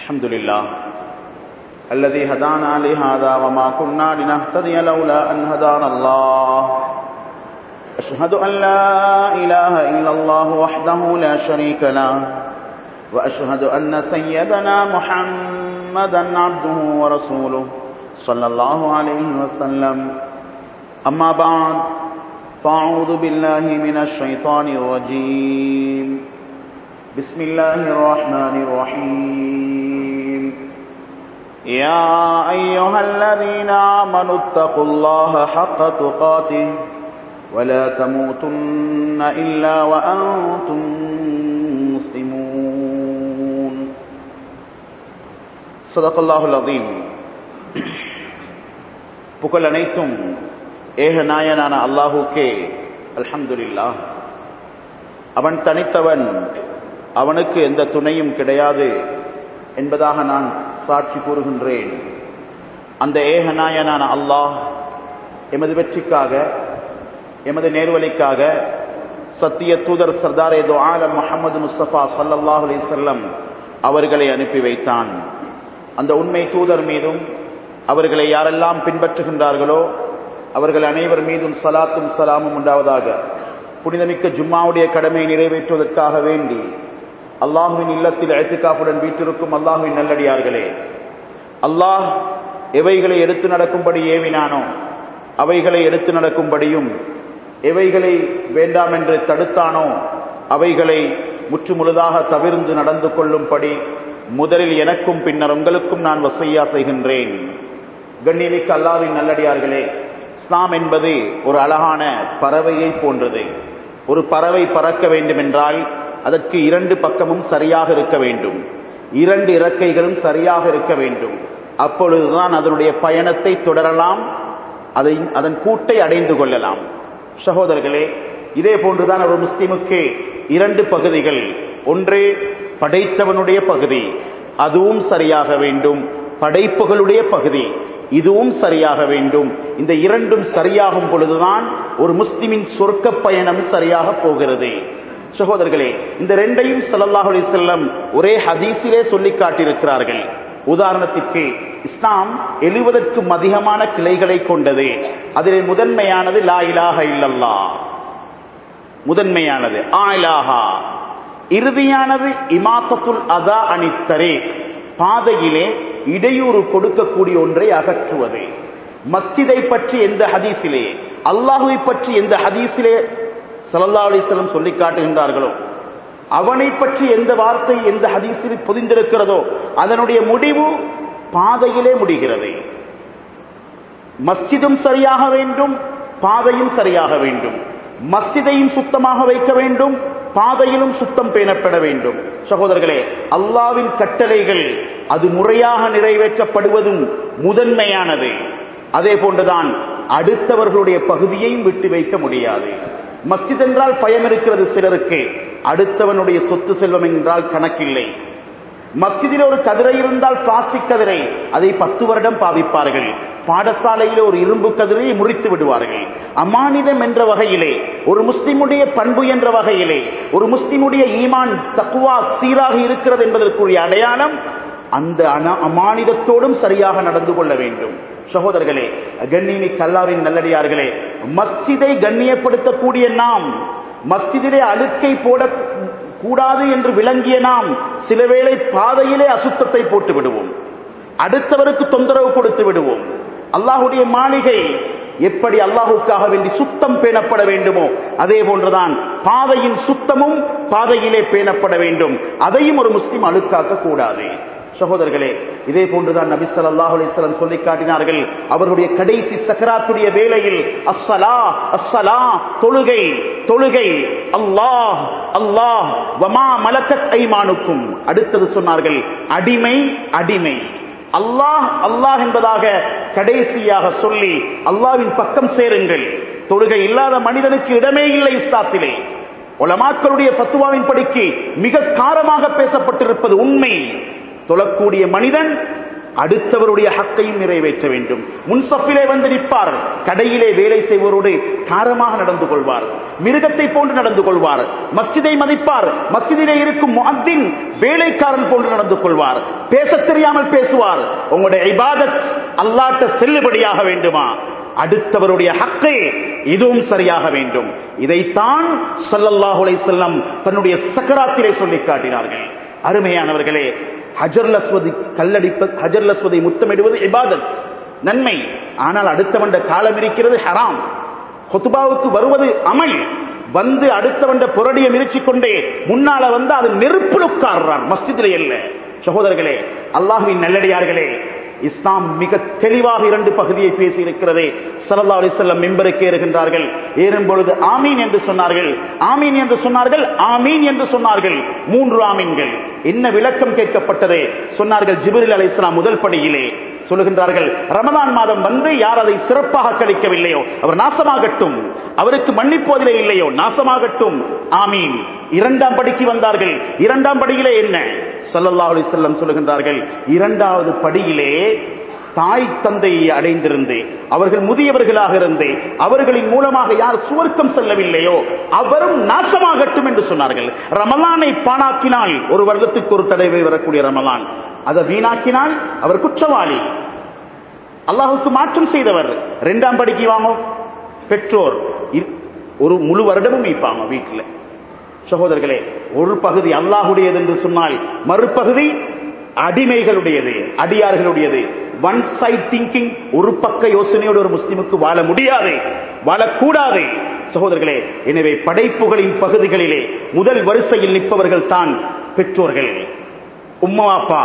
الحمد لله الذي هدانا لهذا وما كنا لنهتدي لولا أن هدانا الله أشهد أن لا إله إلا الله وحده لا شريك له وأشهد أن سيدنا محمدا عبده ورسوله صلى الله عليه وسلم أما بعد فأعوذ بالله من الشيطان الرجيم بسم الله الرحمن الرحيم يا أيها الذين آمنوا اتقوا الله حق تقاته ولا تموتن إلا وأنتم مسلمون صدق الله العظيم. புகழ் அனைத்தும் ஏகநாயனான அல்லாஹுக்கே. அல்ஹம்துலில்லாஹ். அவன் தனித்தவன், அவனுக்கு எந்த துணையும் கிடையாது என்பதாக நான் சாட்சி கூறுகின்றேன். அந்த ஏகநாயனான அல்லாஹ் எமது வெற்றிக்காக, எமது நேர்வழிக்காக சத்திய தூதர் சர்தாரே தோ ஆலம் முஹம்மது முஸ்தபா ஸல்லல்லாஹு அலைஹி வஸல்லம் அவர்களை அனுப்பி வைத்தான். அந்த உண்மை தூதர் மீதும் அவர்களை யாரெல்லாம் பின்பற்றுகின்றார்களோ அவர்கள் அனைவர் மீதும் ஸலாத்தும் ஸலாமும் உண்டாவதாக. புனிதமிக்க ஜும்மாவுடைய கடமையை நிறைவேற்றுவதற்காக வேண்டி அல்லாஹுவின் இல்லத்தில் இஅ்திகாஃபுடன் வீற்றிருக்கும் அல்லாஹுவின் நல்லடியார்களே, அல்லாஹ் எவைகளை எடுத்து நடக்கும்படி ஏவினானோ அவைகளை எடுத்து நடக்கும்படியும், எவைகளை வேண்டாம் என்று தடுத்தானோ அவைகளை முற்றுமுழுதாக தவிர்ந்து நடந்து கொள்ளும்படி முதலில் எனக்கும் பின்னர் உங்களுக்கும் நான் வஸியா செய்கின்றேன். கண்ணியமிக்க அல்லாஹ்வின் நல்லடியார்களே, இஸ்லாம் என்பது ஒரு அழகான பறவையை போன்றது. ஒரு பறவை பறக்க வேண்டும் என்றால் அதற்கு இரண்டு பக்கமும் சரியாக இருக்க வேண்டும், இரண்டு இறக்கைகளும் சரியாக இருக்க வேண்டும். அப்பொழுதுதான் அதனுடைய பயணத்தை தொடரலாம், அதன் கூட்டை அடைந்து கொள்ளலாம். சகோதரர்களே, இதே போன்றுதான் ஒரு முஸ்லிமுக்கு இரண்டு பகுதிகள். ஒன்று படைத்தவனுடைய பகுதி, அதுவும் சரியாக வேண்டும். படைப்புகளுடைய பகுதி, இதுவும் சரியாக வேண்டும். இந்த இரண்டும் சரியாகும் பொழுதுதான் ஒரு முஸ்லிமின் சொர்க்க பயணம் சரியாக போகிறது. சகோதரர்களே, இந்த ரெண்டையும் ஸல்லல்லாஹு அலைஹி வஸல்லம் ஒரே ஹதீஸிலே சொல்லி காட்டியிருக்கிறார்கள். உதாரணத்திற்கு, இஸ்லாம் 70க்கும் அதிகமான கிளைகளை கொண்டது. அதிலே முதன்மையானது லா இலாஹ இல்லல்லாஹ், முதன்மையானது ஆயிலாஹா. இறுதியானது இமாத்தத்துல் அதா அனித் தரீக், பாதையிலே இடையூறு கொடுக்கக்கூடிய ஒன்றை அகற்றுவது. மஸ்ஜிதை பற்றி எந்த ஹதீஸிலே, அல்லாஹுவை பற்றி எந்த ஹதீஸிலே ஸல்லல்லாஹு அலைஹி வஸல்லம் சொல்லி காட்டுகின்றார்களோ, அவனை பற்றி எந்த வார்த்தை எந்த ஹதீஸில் பொதிந்திருக்கிறதோ அதனுடைய முடிவு பாதையிலே முடிகிறது. மஸ்ஜிதும் சரியாக வேண்டும், பாதையும் சரியாக வேண்டும். மஸ்ஜிதையும் சுத்தமாக வைக்க வேண்டும், பாதையிலும் சுத்தம் பேணப்பட வேண்டும். சகோதரர்களே, அல்லாஹ்வின் கட்டளைகள் அது முறையாக நிறைவேற்றப்படுவதும் முதன்மையானது. அதே போன்றுதான் அடுத்தவர்களுடைய பகுதியையும் விட்டு வைக்க முடியாது. மஸ்ஜித் என்றால் பயம் இருக்கிறது சிலருக்கு, அடுத்தவனுடைய சொத்து செல்வம் என்றால் கணக்கில்லை. மஸ்ஜிதில் ஒரு கதிரை இருந்தால் பிளாஸ்டிக் கதிரை, அதை 10 வருடம் பாவிப்பார்கள். பாடசாலையிலே ஒரு இரும்பு கதிரையை முறித்து விடுவார்கள். அமானிதம் என்ற வகையிலே, ஒரு முஸ்லிமுடைய பண்பு என்ற வகையிலே, ஒரு முஸ்லிமுடைய ஈமான் தக்வா சீராக இருக்கிறது என்பதற்குரிய அடையாளம் அந்த அமானிதத்தோடும் சரியாக நடந்து கொள்ள வேண்டும். சகோதரர்களே, கண்ணியமிக்க அல்லாஹ்வின் நல்லடியார்களே, மஸ்ஜிதை கண்ணியப்படுத்தக்கூடிய நாம், மஸ்ஜிதிலே அழுக்கை போட கூடாது என்று விளங்கிய நாம் சில வேளை பாதையிலே அசுத்தத்தை போட்டு விடுவோம், அடுத்தவருக்கு தொந்தரவு கொடுத்து விடுவோம். அல்லாஹுடைய மாளிகை எப்படி அல்லாஹுக்காக வேண்டி சுத்தம் பேணப்பட வேண்டுமோ அதே போன்றுதான் பாதையின் சுத்தமும் பாதையிலே பேணப்பட வேண்டும். அதையும் ஒரு முஸ்லிம் அழுக்காக்க கூடாது. சகோதரர்களே, இதே போன்றுதான் நபி ஸல்லல்லாஹு அலைஹி வஸல்லம் சொல்லி காட்டினார்கள். அவர்களுடைய கடைசி சக்கராத்துடைய வேளையில் அஸ்ஸலா அஸ்ஸலா, தொழுகை தொழுகை, அல்லாஹ் அல்லாஹ், வமா மலக்கத் ஐமானுக்கும். அடுத்தது சொன்னார்கள் அடிமை அடிமை. அல்லாஹ் அல்லாஹ் என்பதாக கடைசியாக சொல்லி அல்லாஹ்வின் பக்கம் சேருங்கள். தொழுகை இல்லாத மனிதனுக்கு இடமே இல்லை இஸ்லாத்திலே. உலமாக்களுடைய ஃபத்வாவின் படிக்கு மிக காரமாக பேசப்பட்டிருப்பது உண்மை. தொழக்கூடிய மனிதன் அடுத்தவருடைய ஹக்கையும் நிறைவேற்ற வேண்டும். முன்சப்பிலே வந்து நிற்பார், கடையிலே வேலை செய்வோரோடு காரமாக நடந்து கொள்வார், மிருகத்தை போன்று நடந்து கொள்வார். மஸ்ஜிதை மதிப்பார், மஸ்ஜிதிலே இருக்கும் முஅத்தின் வேலைக்காரன் போன்று நடந்து கொள்வார், பேச தெரியாமல் பேசுவார். உங்களுடைய இபாதத் அல்லாஹ்ட்ட செல்லுபடியாக வேண்டுமா, அடுத்தவருடைய ஹக்கை இதுவும் சரியாக வேண்டும். இதைத்தான் ஸல்லல்லாஹு அலைஹி வஸல்லம் தன்னுடைய சக்கராத்திலே சொல்லி காட்டினார்கள். அருமையானவர்களே, ஹஜ்ருல் அஸ்வத் கல்லடிப்பது, ஹஜ்ருல் அஸ்வதை முத்தமிடுவது இபாதத், நன்மை. ஆனால் அடுத்தவண்ட காலம் இருக்கிறது ஹராம். குத்பாவுக்கு வருவது அமல், வந்து அடுத்தவண்ட புரடியை மிரிச்சிக் கொண்டே முன்னால வந்து அது நெருப்புல உட்கார்றார், மஸ்ஜிதிலே அல்ல. சகோதரர்களே, அல்லாஹ்வின் நல்லடியார்களே, இஸ்லாம் மிக தெளிவாக 2 பகுதியை பேசி இருக்கிறதே. ஸல்லல்லாஹு அலைஹி வஸல்லம் மிம்பருக்கு ஏறுகின்றார்கள், ஏறும் பொழுது ஆமீன் என்று சொன்னார்கள், ஆமீன் என்று சொன்னார்கள், ஆமீன் என்று சொன்னார்கள். 3 ஆமீன்கள். என்ன விளக்கம் கேட்கப்பட்டது? சொன்னார்கள், ஜிப்ரீல் அலைஹிஸ்ஸலாம் முதல் படியிலே சொல்லுகின்றார்கள், ரமதான் மாதம் வந்து யார் அதை சிறப்பாக கழிக்கவில்லையோ அவர் நாசமாகட்டும், அவருக்கு மன்னிப்போதிலே இல்லையோ நாசமாகட்டும், ஆமீன். 2ஆம் படிக்கு வந்தார்கள். 2ஆம் படியிலே என்ன? ஸல்லல்லாஹு அலைஹி வஸல்லம் சொல்லுகின்றார்கள், 2வது படியிலே தாய் தந்தையை அடைந்திருந்து அவர்கள் முதியவர்களாக இருந்து அவர்களின் மூலமாக யார் சுவர்க்கம் செல்லவில்லையோ அவரும் நாசமாகட்டும் என்று சொன்னார்கள். ரமலானை பாழாக்கினால், ஒரு வருடத்துக்கு ஒரு தடவை வரக்கூடிய ரமலான், அதை வீணாக்கினால் அவர் குற்றவாளி, அல்லாஹுக்கு மாற்றம் செய்தவர். 2ஆம் படிக்கு வாங்க, பெற்றோர் ஒரு முழு வருடமும் வைப்பாங்க வீட்டில். சகோதரர்களே, ஒரு பகுதி அல்லாஹுடையது என்று சொன்னால் மறுபகுதி அடிமைகளுடையது, அடியார்களுடையது. ஒன் சைட் திங்கிங், ஒரு பக்க யோசனையோடு ஒரு முஸ்லிமுக்கு வாழ முடியாது, வாழக்கூடாது. சகோதரர்களே, எனவே படைப்புகளின் பகுதிகளிலே முதல் வரிசையில் நிற்பவர்கள் தான் பெற்றோர்கள், உம்மா அப்பா.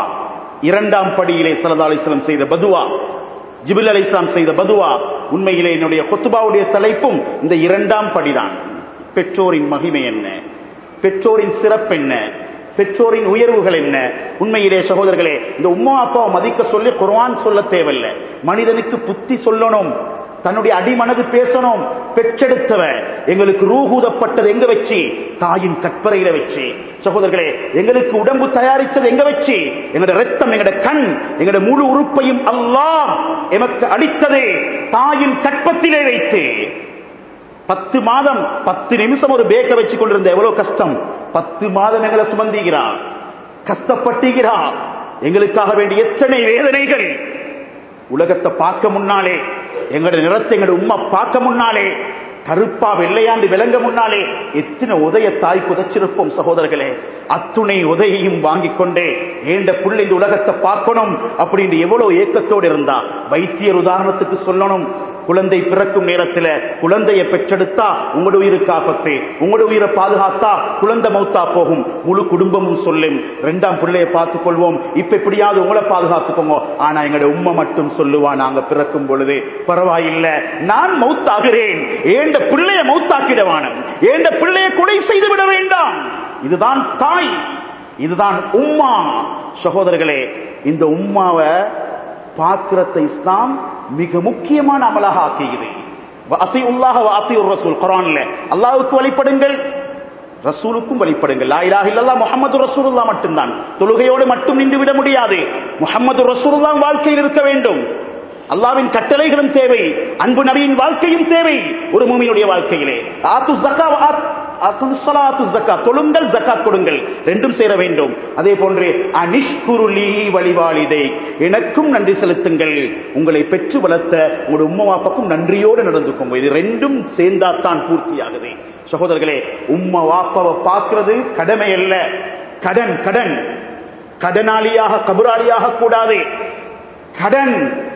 2ஆம் படியிலே ஸல்லல்லாஹு அலைஹி வஸல்லம் செய்த பதுவா, ஜிப்ரீல் அலைஹிஸ்ஸலாம் செய்த பதுவா. உண்மையிலே என்னுடைய குத்பாவுடைய தலைப்பும் இந்த 2ஆம் படிதான். பெற்றோரின் மகிமை என்ன, பெற்றோரின் சிறப்பு என்ன, பெற்றோரின் உயர்வுகள் என்ன? உண்மையிலே சகோதரர்களே, இந்த உம்மா அப்பாவை மதிக்க சொல்லி குர்ஆன் சொல்ல தேவையில்லை, மனிதனுக்கு புத்தி சொல்லணும், தன்னுடைய அடிமனது பேசணும். பெற்றெடுத்தவ எங்களுக்கு ரூஹூதப்பட்டது எங்க வச்சு? தாயின் கற்பரையில வச்சு. சகோதரர்களே, எங்களுக்கு உடம்பு தயாரிச்சது எங்க வச்சு? எங்களுடைய ரத்தம், எங்களுடைய கண், எங்களுடைய முழு உறுப்பையும் அல்லாஹ் எமக்கு அளித்தது தாயின் கற்பத்திலே வைத்து. 10 மாதம் 10 நிமிஷம் ஒரு பேக்க வச்சு கொண்டிருந்த எவ்வளவு கஷ்டம். 10 மாதம் எங்களை சுமந்திகிறா, கஷ்டப்பட்டுகிறா, எங்களுக்காக வேண்டிய எத்தனை வேதனைகள். உலகத்தை பார்க்க முன்னாலே, எங்களுடைய நிறத்தை எங்களுடைய உம்மா பார்க்க முன்னாலே, கருப்பா வெள்ளையாண்டு விளங்க முன்னாலே எத்தனை உதய தாய் குதைச்சிருப்போம். சகோதரர்களே, அத்துணை உதயையும் வாங்கிக் கொண்டே ஏண்ட புள்ள இந்த உலகத்தை பார்க்கணும் அப்படின்னு எவ்வளவு ஏக்கத்தோடு இருந்தா. வைத்தியர் உதாரணத்துக்கு சொல்லணும், குழந்தை பிறக்கும் நேரத்தில் குழந்தையை பெற்றெடுத்தா உங்களோட உயிருக்கு ஆபத்து, உங்களோட உயிரை பாதுகாத்தா குழந்தை மௌத்தா போகும், முழு குடும்பமும் சொல்லும் 2ஆம் பிள்ளையை பார்த்துக் கொள்வோம், இப்ப எப்படியாவது உங்களை பாதுகாத்துக்கோங்க. ஆனா எங்களோட உம்மை மட்டும் சொல்லுவா, நாங்க பிறக்கும் பொழுது பரவாயில்லை, நான் மௌத்தாகிறேன், ஏண்ட பிள்ளைய மௌத்தாக்கிடவான, ஏண்ட பிள்ளைய கொலை செய்து விட வேண்டாம். இதுதான் தாய், இதுதான் உம்மா. சகோதரர்களே, இந்த உம்மாவை பார்க்கிறத இஸ்லாம் மிக முக்கியமான அமலாக ஆக்கியது. வஅத்தியுல்லாஹ வஅத்தியுர் ரசூல். குர்ஆன்ல அல்லாஹ்வுக்கு வழிபடுங்கள், ரசூலுக்கும் வழிபடுங்கள். லா இலாஹ இல்லல்லாஹ் முஹம்மது ரசூலுல்லாஹ் மட்டும்தான். தொழுகையோடு மட்டும் நின்று விட முடியாது, முஹம்மது ரசூலுல்லாஹ் வாழ்க்கையில் இருக்க வேண்டும். அல்லாஹ்வின் கட்டளைகளும் தேவை, அன்பு நபியின் வாழ்க்கையும் தேவை ஒரு மூமினுடைய வாழ்க்கையிலே. ஆத்து ஸகாத் தொழுங்கள், ஜக்காத் கொடுங்கள், ரெண்டும் சேர வேண்டும். அதே போன்று அனிஷ்குருலி வழிவாளிதை, எனக்கும் நன்றி செலுத்துங்கள், உங்களை பெற்று வளர்த்த உங்களுடைய உம்மா வாப்பாக்கும் நன்றியோடு நடந்துக்கும். இது ரெண்டும் சேர்ந்தாத்தான் பூர்த்தியாகுது. சகோதரர்களே, உம்மா வாப்பாவை பார்க்கிறது கடமை அல்ல, கடன். கடன் கடனாளியாக கபராளியாக கூடாது. கடன்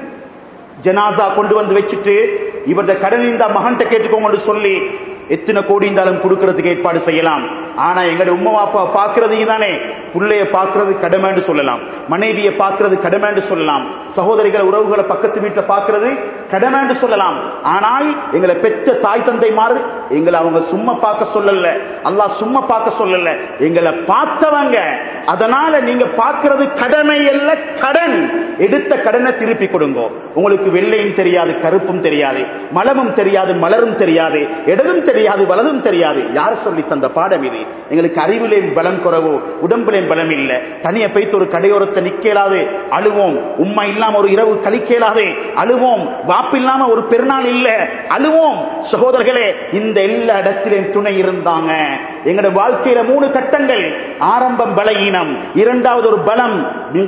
ஜனாசா கொண்டு வந்து வச்சுட்டு இவருடைய கடன் இந்த மகன்கிட்ட கேட்டுக்கோங்க சொல்லி எத்தனை கோடி இருந்தாலும் கொடுக்கறதுக்கு ஏற்பாடு செய்யலாம். ஆனா எங்களுடைய உம்மா அப்பா பார்க்கறது தானே, பிள்ளைய பார்க்கறது கடமைன்னு சொல்லலாம், மனைவியை பார்க்கறது கடமைன்னு சொல்லலாம், சகோதரிகள் உறவுகளை பக்கத்து வீட்டில் பார்க்கறது கடமைன்னு சொல்லலாம். ஆனால் எங்களை பெற்ற தாய் தந்தை மாறு எங்களை அவங்க சும்மா பார்க்க சொல்லல, அல்லாஹ் சும்மா பார்க்க சொல்லல, எங்களை பார்த்தவங்க. அதனால நீங்க பார்க்கிறது கடமை அல்ல, கடன். எடுத்த கடனை திருப்பி கொடுங்க. உங்களுக்கு வெள்ளையும் தெரியாது, கருப்பும் தெரியாது, மலமும் தெரியாது, மலரும் தெரியாது, இடதும் தெரியாது, வலதும் தெரியாது. யார் சொல்லி தந்த பாடம் இது? எங்களுக்கு அறிவிலேயும் பலம் குறவு, உடம்புலேயும் பலம் இல்ல. தனிய பைத்து ஒரு கடையோரத்தை நிக்கலாது அழுவோம். உம்மா இல்லாம ஒரு இரவு கழிக்கலாது அழுவோம். வாப்பு இல்லாம ஒரு பெருநாள் இல்ல அழுவோம். சகோதரர்களே, இந்த எல்லா இடத்திலும் துணை இருந்தாங்க. எங்களுடைய வாழ்க்கையில 3 கட்டங்கள். ஆரம்பம் பலகீனம், இரண்டாவது ஒரு பலம்,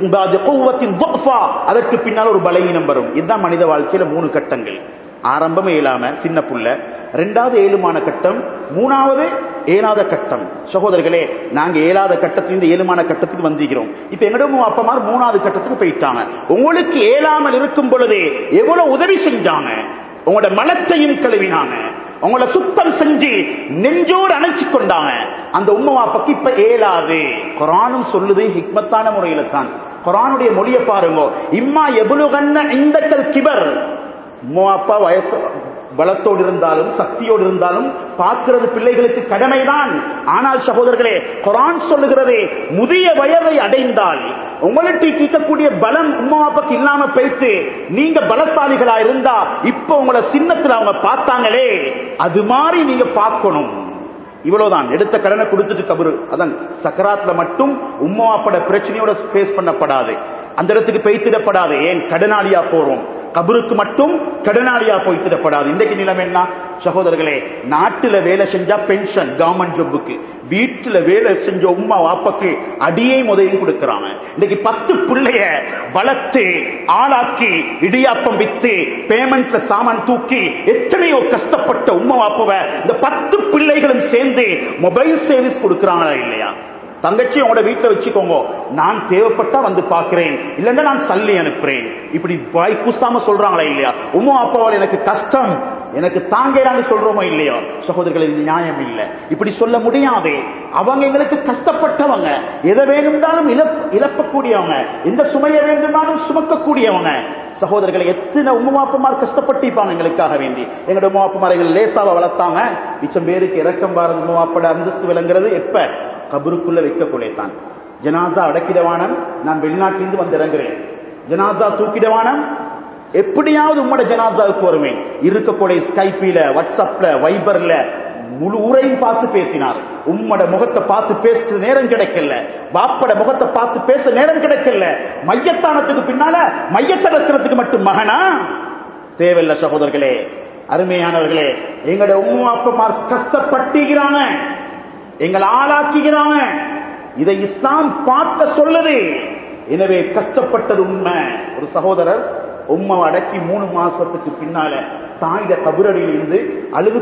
அதற்கு பின்னால் ஒரு பலகீனம் வரும். இதுதான் மனித வாழ்க்கையில 3 கட்டங்கள். ஆரம்பம் இயலாம சின்ன புள்ள, இரண்டாவது ஏழுமான கட்டம், மூணாவது ஏழாத கட்டம். சகோதரர்களே, நாங்க ஏழாத கட்டத்திலிருந்து ஏழுமான கட்டத்துக்கு வந்திருக்கிறோம். இப்ப எங்களுடைய அப்பமார் 3வது கட்டத்துக்கு போயிட்டாங்க. உங்களுக்கு ஏழாமல் இருக்கும் பொழுதே எவ்வளவு உதவி செஞ்சாங்க. உங்களோட மலத்தையும் கழுவினாங்க, உங்களை சுத்தம் செஞ்சு நெஞ்சோடு அணைச்சு கொண்டாங்க. அந்த உம்மவாப்பக்கு இப்ப ஏலாது. குர்ஆனும் சொல்லுது ஹிக்மத்தான முறையில தான். குர்ஆனுடைய மொழியை பாருங்க. இம்மா எபுலுகன்ன இந்தக்கல் கிபர். உம்மவாப்பா வயசு பலத்தோடு இருந்தாலும் சக்தியோடு இருந்தாலும் பார்க்கிறது பிள்ளைகளுக்கு கடமைதான். ஆனால் சகோதரர்களே, குர்ஆன் சொல்லுகிறது முதிய வயதை அடைந்தால் உங்களுக்கு கேட்கக்கூடிய பலம் உம்மாப்பாக்கு இல்லாம போயிட்டு நீங்க பலசாலிகளா இருந்தா இப்ப உங்களை சின்னத்துல அவங்க பார்த்தாங்களே அது மாதிரி நீங்க பார்க்கணும். இவ்வளவுதான். எடுத்த கடனை கொடுத்துட்டு கபரு. அதான் சக்கராத்ல மட்டும் உம்மாப்பட பிரச்சனையோட ஃபேஸ் பண்ணப்படாது, அந்த இடத்துக்கு பெய்த்திடப்படாது. ஏன் கடனாளியா போறோம், கபருக்கு மட்டும் கடனாளியா போய்த்திடப்படாது. இன்றைக்கு நிலைமை என்ன சகோதரர்களே? நாட்டுல வேலை செஞ்சா பென்ஷன் கவர்மெண்ட் ஜாபுக்கு, வீட்டுல வேலை செஞ்ச உம்மா வாப்பக்கு அடியே உதவியும் கொடுக்கிறாங்க. இன்னைக்கு 10 பிள்ளைய வளர்த்து ஆளாக்கி இடியாப்பம் வித்து பேமெண்ட்ல சாமான் தூக்கி எத்தனையோ கஷ்டப்பட்ட உம்மா வாப்பவ இந்த 10 பிள்ளைகளும் சேர்ந்து மொபைல் சர்வீஸ் கொடுக்கிறாங்களா இல்லையா? தங்கச்சி உங்களோட வீட்டுல வச்சுக்கோங்க, நான் தேவைப்பட்டா வந்து பாக்குறேன், இல்லன்னா நான் சல்லி அனுப்புறேன். இப்படி வாய் கூசாம சொல்றாங்களா இல்லையா? உம்மா அப்பாவால் எனக்கு கஷ்டம், எனக்கு தாங்கலான்னு சொல்றோமோ இல்லையோ? சகோதரர்கள், இது நியாயம் இல்லை. இப்படி சொல்ல முடியாது. அவங்க எங்களுக்கு கஷ்டப்பட்டவங்க, எதை வேணும்னாலும் இழப்பக்கூடியவங்க, எந்த சுமையை வேண்டுமானும் சுமக்கக்கூடியவங்க. சகோதரர்களை, எத்தனை உம்மாப்பமார் கஷ்டப்பட்டிருப்பாங்க எங்களுக்காக வேண்டி. எங்களோட உம்மாப்பமார் எங்களை லேசாவ வளர்த்தாங்க. மிச்சம் பேருக்கு இறக்கம் பாரத உம்மாப்பட அந்தஸ்து விளங்குறது எப்ப? கபருக்குள்ள வைக்கக்கூடியதான். ஜனாசா அடக்கிடவானம், நான் வெளிநாட்டிலிருந்து வந்து இறங்குறேன், ஜனாசா தூக்கிடவானம், எப்படியாவது உம்மோட ஜனாசாவுக்கு வருவேன். இருக்கக்கூடிய ஸ்கைப்பில, வாட்ஸ்அப்ல, வைபர்ல முழு ஊரையும் பார்த்து பேசினார். உம்மோட முகத்தை பார்த்து பேசுற நேரம் கிடைக்கல, பாப்பட முகத்தை பார்த்து பேச நேரம் கிடைக்கல. மையத்தானத்துக்கு பின்னால மையத்தடக்கிறதுக்கு மட்டும் மகனா தேவையில்லை. சகோதரர்களே, அருமையானவர்களே, எங்களோட உம்மா அப்பமார் கஷ்டப்பட்டுகிறாங்க, எங்களை ஆளாக்குகிறாங்க. இதை இஸ்லாம் பார்க்க சொல்லுது. எனவே கஷ்டப்பட்டது உண்மை. ஒரு சகோதரர் உம்மாவை அடக்கி 3 மாசத்துக்கு பின்னால தாயிட கபரடியில் இருந்து அழுது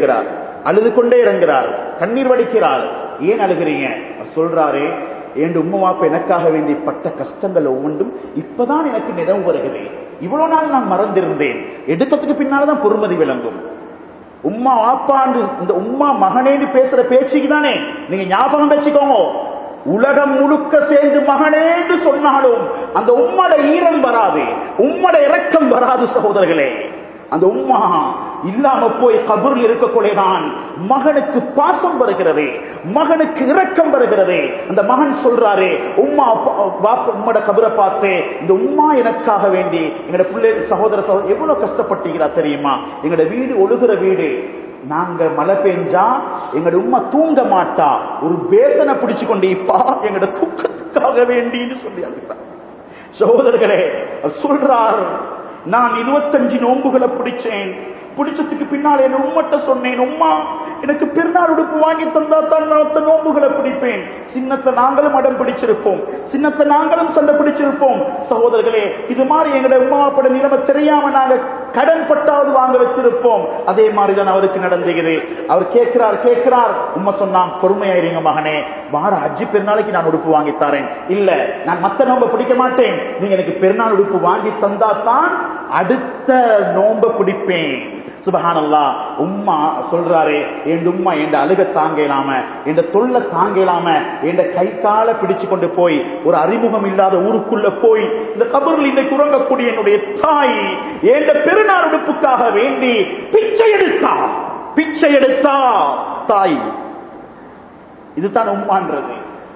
கொண்டே இறங்குறார், கண்ணீர் வடிக்கிறார். ஏன் அழுகிறீங்க? சொல்றாரே, என் உம்மாப்பா எனக்காக வேண்டி பட்ட கஷ்டங்கள் ஒவ்வொன்றும் இப்பதான் எனக்கு நினைவு வருகிறது. இவ்வளவு நாள் நான் மறந்திருந்தேன். எடுத்ததுக்கு பின்னால்தான் பொறுமதி விளங்கும். உம்மா வாப்பாண்டு இந்த உம்மா மகனேன்னு பேசுற பேச்சுக்கு தானே நீங்க ஞாபகம் வச்சுக்கோங்க. உலகம் முழுக்க சேர்ந்து மகனேன்னு சொன்னாலும் அந்த உம்மோட ஈரம் வராது, உம்மோட இரக்கம் வராது. சகோதரர்களே, அந்த உம்மா இல்லாம போய் கபூரில் இருக்கக்கூடியதான் மகனுக்கு பாசம் வருகிறது, மகனுக்கு இரக்கம் வருகிறது. அந்த மகன் சொல்றாரு, உம்மா உம்மோட கபரை பார்த்து இந்த உம்மா எனக்காக வேண்டி எங்களோட பிள்ளை சகோதர எவ்வளவு கஷ்டப்பட்டீங்களா தெரியுமா? எங்களோட வீடு ஒழுகுற வீடு, நாங்க மழை பெஞ்சா எங்களோட உம்மா தூங்க மாட்டா, ஒரு பேசனை பிடிச்சு கொண்டு இப்பா எங்களோட தூக்கத்துக்காக வேண்டின்னு சொல்லி அழுகிறார். சகோதரர்களே, சொல்றார், நான் 25 நோன்புகளை பிடிச்சேன். பிடிச்சதுக்கு பின்னால் என் உம்மட்ட சொன்னேன், உம்மா எனக்கு பெருநாள் உடுப்பு வாங்கி தந்தா தான் நான் நோன்புகளை பிடிப்பேன். சின்னத்தை நாங்களும் அடம் பிடிச்சிருப்போம், சின்னத்தை நாங்களும் சண்டை பிடிச்சிருப்போம். சகோதரர்களே, இது மாதிரி எங்களுடைய உம்மாப்பட நிலைமை தெரியாம நாங்க கடன் பட்டாவது வாங்க வச்சிருப்போம். அதே மாதிரிதான் அவருக்கு நடந்துகிறது. அவர் கேட்கிறார். உம்மா சொன்னான், பொறுமையாயிருங்க மகனே, வார ஹஜ்ஜி பெருநாளைக்கு நான் உடுப்பு வாங்கி தரேன். இல்ல, நான் மத்த நோன்பை பிடிக்க மாட்டேன், நீங்க எனக்கு பெருநாள் உடுப்பு வாங்கி தந்தா தான் அடுத்த நோன்பை பிடிப்பேன். சுபஹானல்லாஹ். உம்மா சொல்றாரு, என் உம்மா என் அழுக தாங்கலாம, என் தொல்லை தாங்கலாம, என் கை கால பிடிச்சு கொண்டு போய் ஒரு அறிமுகம் இல்லாத ஊருக்குள்ள போய் இந்த கபரில் இன்னைக்கு உறங்கக்கூடிய என்னுடைய தாய் என் பெருநாள் உடுப்புக்காக வேண்டி பிச்சை எடுத்தா தாய். இதுதான் உம்மான்றது.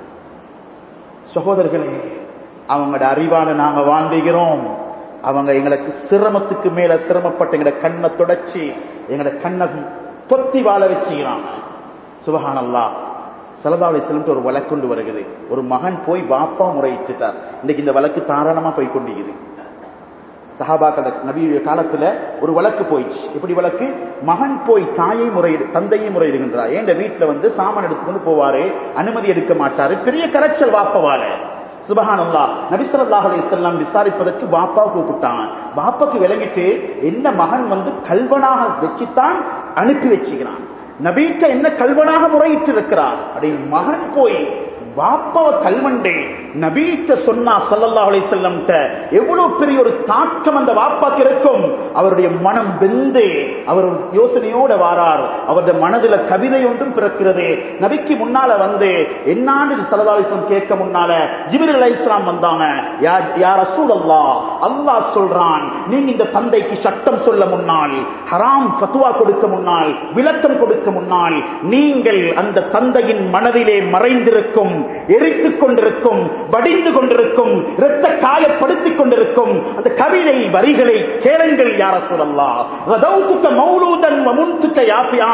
சகோதரர்களே, அவங்களோட அறிவால நாங்க வாழ்ந்துகிறோம். அவங்க எங்களுக்கு சிரமத்துக்கு மேல சிரமப்பட்டு எங்களை கண்ணை தொடச்சி எங்களை கண்ணை பொத்தி வாழ வச்சுக்கிறாங்க. சுபஹானல்லாஹ். ஸல்லல்லாஹு அலைஹி வஸல்லம் ஒரு வழக்கு கொண்டு வருகிறது. ஒரு மகன் போய் பாப்பா முறையிட்டுட்டார். இன்னைக்கு இந்த வழக்கு தாராளமா போய் கொண்டிருக்குது. சஹாபாக்கள் நபியுடைய காலத்துல ஒரு வழக்கு போயிடுச்சு. எப்படி வழக்கு? மகன் போய் தந்தையை முறையிடுகின்றார். ஏன் வீட்டுல சாமான் எடுத்துக்கொண்டு போவாரு, அனுமதி எடுக்க மாட்டாரு, பெரிய கரைச்சல் வாப்பவால. சுபஹானல்லாஹ், நபி ஸல்லல்லாஹு அலைஹி வஸல்லம் விசாரிப்பதற்கு பாப்பா கூப்பிட்டான். பாப்பாக்கு விளங்கிட்டு என்ன மகன் கல்வனாக வச்சுத்தான் அனுப்பி வச்சுக்கிறான், நபிட்ட என்ன கல்வனாக முறையிட்டு இருக்கிறார். அப்படி மகன் போய் பாப்பாவ கல்வண்டே நபீட்ட சொன்னா ஸல்லல்லாஹு அலைஹி வஸல்லம் எவ்வளவு பெரிய ஒரு தாக்கம் அந்த வாப்பாக்கு இருக்கும். அவருடைய மனம் வெந்து அவர் யோசனையோட வாரார். அவருடைய மனதுல கவிதை ஒன்றும் பிறக்கிறது. நபிக்கு முன்னால என்னான்னு ஸல்லல்லாஹு அலைஹி வஸல்லம் கேட்க முன்னால ஜிப்ரீல் அலைஹிஸ்ஸலாம் வந்தாங்க. யா ரசூலல்லாஹ், அல்லாஹ் சொல்றான், நீங்க இந்த தந்தைக்கு சட்டம் சொல்ல முன்னால், ஹராம் ஃபத்வா கொடுக்க முன்னால், விளக்கம் கொடுக்க முன்னால், நீங்கள் அந்த தந்தையின் மனதிலே மறைந்திருக்கும், எரித்துக் கொண்டிருக்கும், வடிந்து கொண்டிருக்கும், இரத்த காயப்படுத்திக் கொண்டிருக்கும் அந்த கவிதை வரிகளை கேளுங்கள் யா ரசூலல்லாஹ். கதௌதுக மௌலூதன் வ முன்துக யாஃபியா.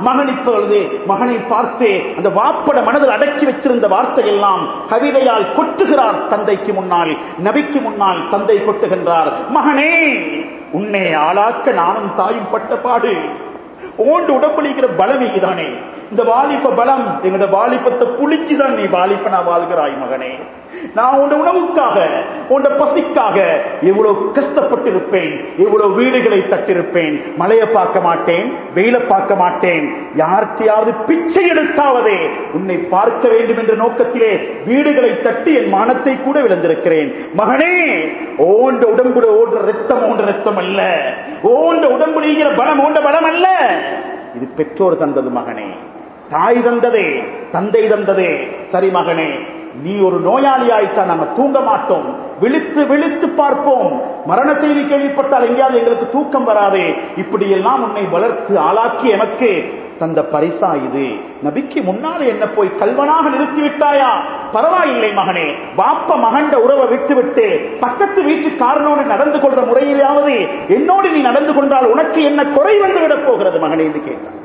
மகனை பார்த்து அந்த வாப்பட மனதில் அடக்கி வச்சிருந்த வார்த்தை எல்லாம் கவிதையால் கொட்டுகிறார். தந்தைக்கு முன்னால், நபிக்கு முன்னால் தந்தை கொட்டுகின்றார். மகனே, உன்னை ஆளாக்க நானும் தாயும் பட்ட பாடு, ஓண்டு உடம்பளிக்கிற பலம் இதுதானே. இந்த வாலிப பலம், எங்களோட வாலிபத்தை புளிச்சுதான் நீ வாலிபனா வாழ்கிறாய் மகனே. நான் உன் உணவுக்காக, உன் பசிக்காக எவ்வளவு கஷ்டப்பட்டிருப்பேன், எவ்வளவு வீடுகளை தட்டிருப்பேன். மழையை பார்க்க மாட்டேன், வெயில பார்க்க மாட்டேன், யார்த்தையாவது பிச்சை எடுத்தாவதே உன்னை பார்க்க வேண்டும் என்ற நோக்கத்திலே வீடுகளை தட்டி என் மானத்தை கூட விளந்திருக்கிறேன். மகனே, ஓண்ட உடம்புல ஓடுற ரத்தம் ஓண்ட ரத்தம் அல்ல, ஓண்ட உடம்புல பலம் ஓண்ட பலம் அல்ல. இது பெற்றோர் தந்தது மகனே, தாய் தந்ததே, தந்தை தந்ததே. சரி மகனே, நீ ஒரு நோயாளியாயிட்டா நாங்க தூங்க மாட்டோம், விழித்து விழித்து பார்ப்போம். மரண செய்தி கேள்விப்பட்டால் எங்கேயாவது எங்களுக்கு தூக்கம் வராதே. இப்படி எல்லாம் உன்னை வளர்த்து ஆளாக்கி எனக்கு தந்த பரிசா இது. நபிக்கு முன்னாலே என்ன போய் கல்வனாக நிறுத்திவிட்டாயா? பரவாயில்லை மகனே, பாப்ப மகண்ட உறவை விட்டுவிட்டு பக்கத்து வீட்டுக்காரனோடு நடந்து கொள்ற முறையிலாவது என்னோடு நீ நடந்து கொண்டால் உனக்கு என்ன குறை வந்து விடப் போகிறது மகனே என்று கேட்டான்.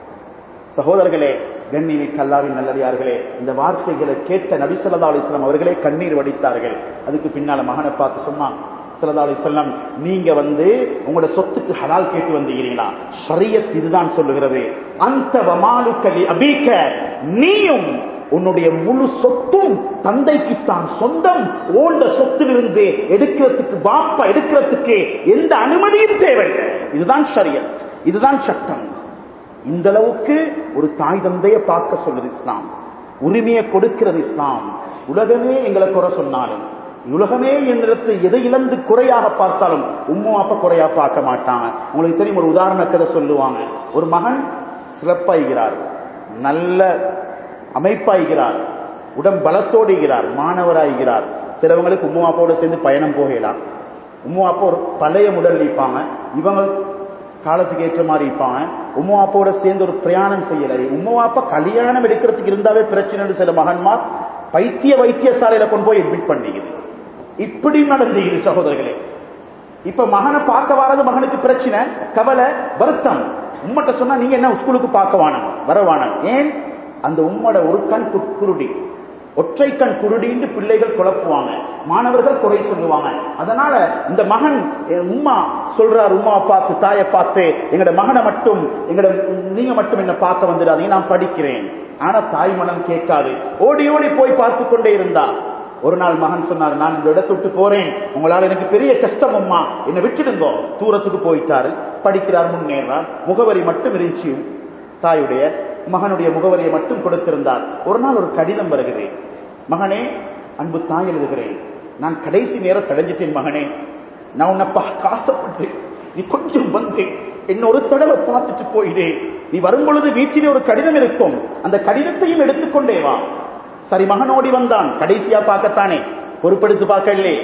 சகோதரர்களே, கண்ணியமிக்க அல்லாஹ்வின் நல்லடியார்களே, இந்த வார்த்தைகளை கேட்ட நபி ஸல்லல்லாஹு அலைஹி வஸல்லம் அவர்களே கண்ணீர் வடித்தார்கள். அதுக்கு பின்னால மகனை பார்த்து சொன்னான் ஸல்லல்லாஹு அலைஹி வஸல்லம், நீங்க உங்களோட சொத்துக்கு ஹலால் கேட்டு வந்தீங்களா? ஷரியத் இதுதான் சொல்லுகிறது, அந்த வமாலுக லி அபீக, நீயும் உன்னுடைய முழு சொத்தும் தந்தைக்குத்தான் சொந்தம். ஓண்ட சொத்திலிருந்து எடுக்கிறதுக்கு, பாப்பா எடுக்கிறதுக்கு எந்த அனுமதியும் தேவையில்லை. இதுதான் ஷரியத், இதுதான் சட்டம். இந்த அளவுக்கு ஒரு தாய் தந்தைய பார்க்க சொல்லுது இஸ்லாம், உரிமையை கொடுக்கிறது இஸ்லாம். உலகமே எங்களை குறை சொன்னாலும், உலகமே என்னிடத்து எதை இழந்து குறையாக பார்த்தாலும் உம்மா அப்பா குறையா பார்க்க மாட்டாங்க. உங்களுக்கு தெரியும், ஒரு உதாரண கதை சொல்லுவாங்க. ஒரு மகன் சிறப்பாகிறார், நல்ல அமைப்பாகிறார், உடம்பலத்தோடுகிறார், மாணவராகிறார். சிலவங்களுக்கு உம்மா அப்பாவோட சேர்ந்து பயணம் போகலாம். உம்மா அப்பா ஒரு பழைய முடல் இருப்பாங்க, இவங்க காலத்துக்கு ஏற்ற மாதிரி இருப்பாங்க. உம்மா அப்பாவோட சேர்ந்து ஒரு பிரயாணம் செய்யலை. உம்மா அப்பா கல்யாணம் எடுக்கிறதுக்கு இருந்தாவே பிரச்சனை. சில மகன்மார் வைத்தியசாலையில கொண்டு போய் அட்மிட் பண்ணிக்குது. இப்படி நடந்தீங்க சகோதரர்களே. இப்ப மகனை பார்க்க வராது, மகனுக்கு பிரச்சனை, கவலை, வருத்தம். உம்மட்ட சொன்னா நீங்க என்ன ஸ்கூலுக்கு பார்க்க வானம் வரவானம். ஏன்? அந்த உம்மோட ஒரு கண் குருடி, ஒற்றை கண் குருடின்னு பிள்ளைகள் குழப்புவாங்க, மாணவர்கள் குறை சொல்லுவாங்க. அதனால இந்த மகன் உம்மா சொல்றார், உம்மா பார்த்து, தாயை பார்த்து, எங்கட மகனை மட்டும், நீங்க மட்டும் என்ன பார்க்க வந்துடாதீங்க, நான் படிக்கிறேன். ஆனா தாய் மனம் கேட்காது, ஓடி ஓடி போய் பார்த்து கொண்டே இருந்தா. ஒரு நாள் மகன் சொன்னார், நான் இந்த இடத்தை விட்டு போறேன், உங்களால் எனக்கு பெரிய கஷ்டம் அம்மா, என்னை விட்டுடுங்கோ. தூரத்துக்கு போயிட்டாரு, படிக்கிறார், முன்னேறார். முகவரி மட்டும் இருந்துச்சு, தாயுடைய மகனுடைய முகவரியை மட்டும் கொடுத்திருந்தார். ஒரு நாள் ஒரு கடிதம் வருகிறேன், மகனே, அன்பு தாய் எழுதுகிறேன், நான் கடைசி நேரம் தடைஞ்சிட்டேன் மகனே, நான் உன்னை பார்க்க ஆசைப்பட்டு, நீ கொஞ்சம் என்ன ஒரு தடவை பார்த்துட்டு போயிடு. நீ வரும்பொழுது வீட்டிலே ஒரு கடிதம் இருக்கும், அந்த கடிதத்தையும் எடுத்துக்கொண்டே வா. சரி, மகன் ஓடி வந்தான். கடைசியா பார்க்கத்தானே, பொறுப்பெடுத்து பார்க்க இல்லையே.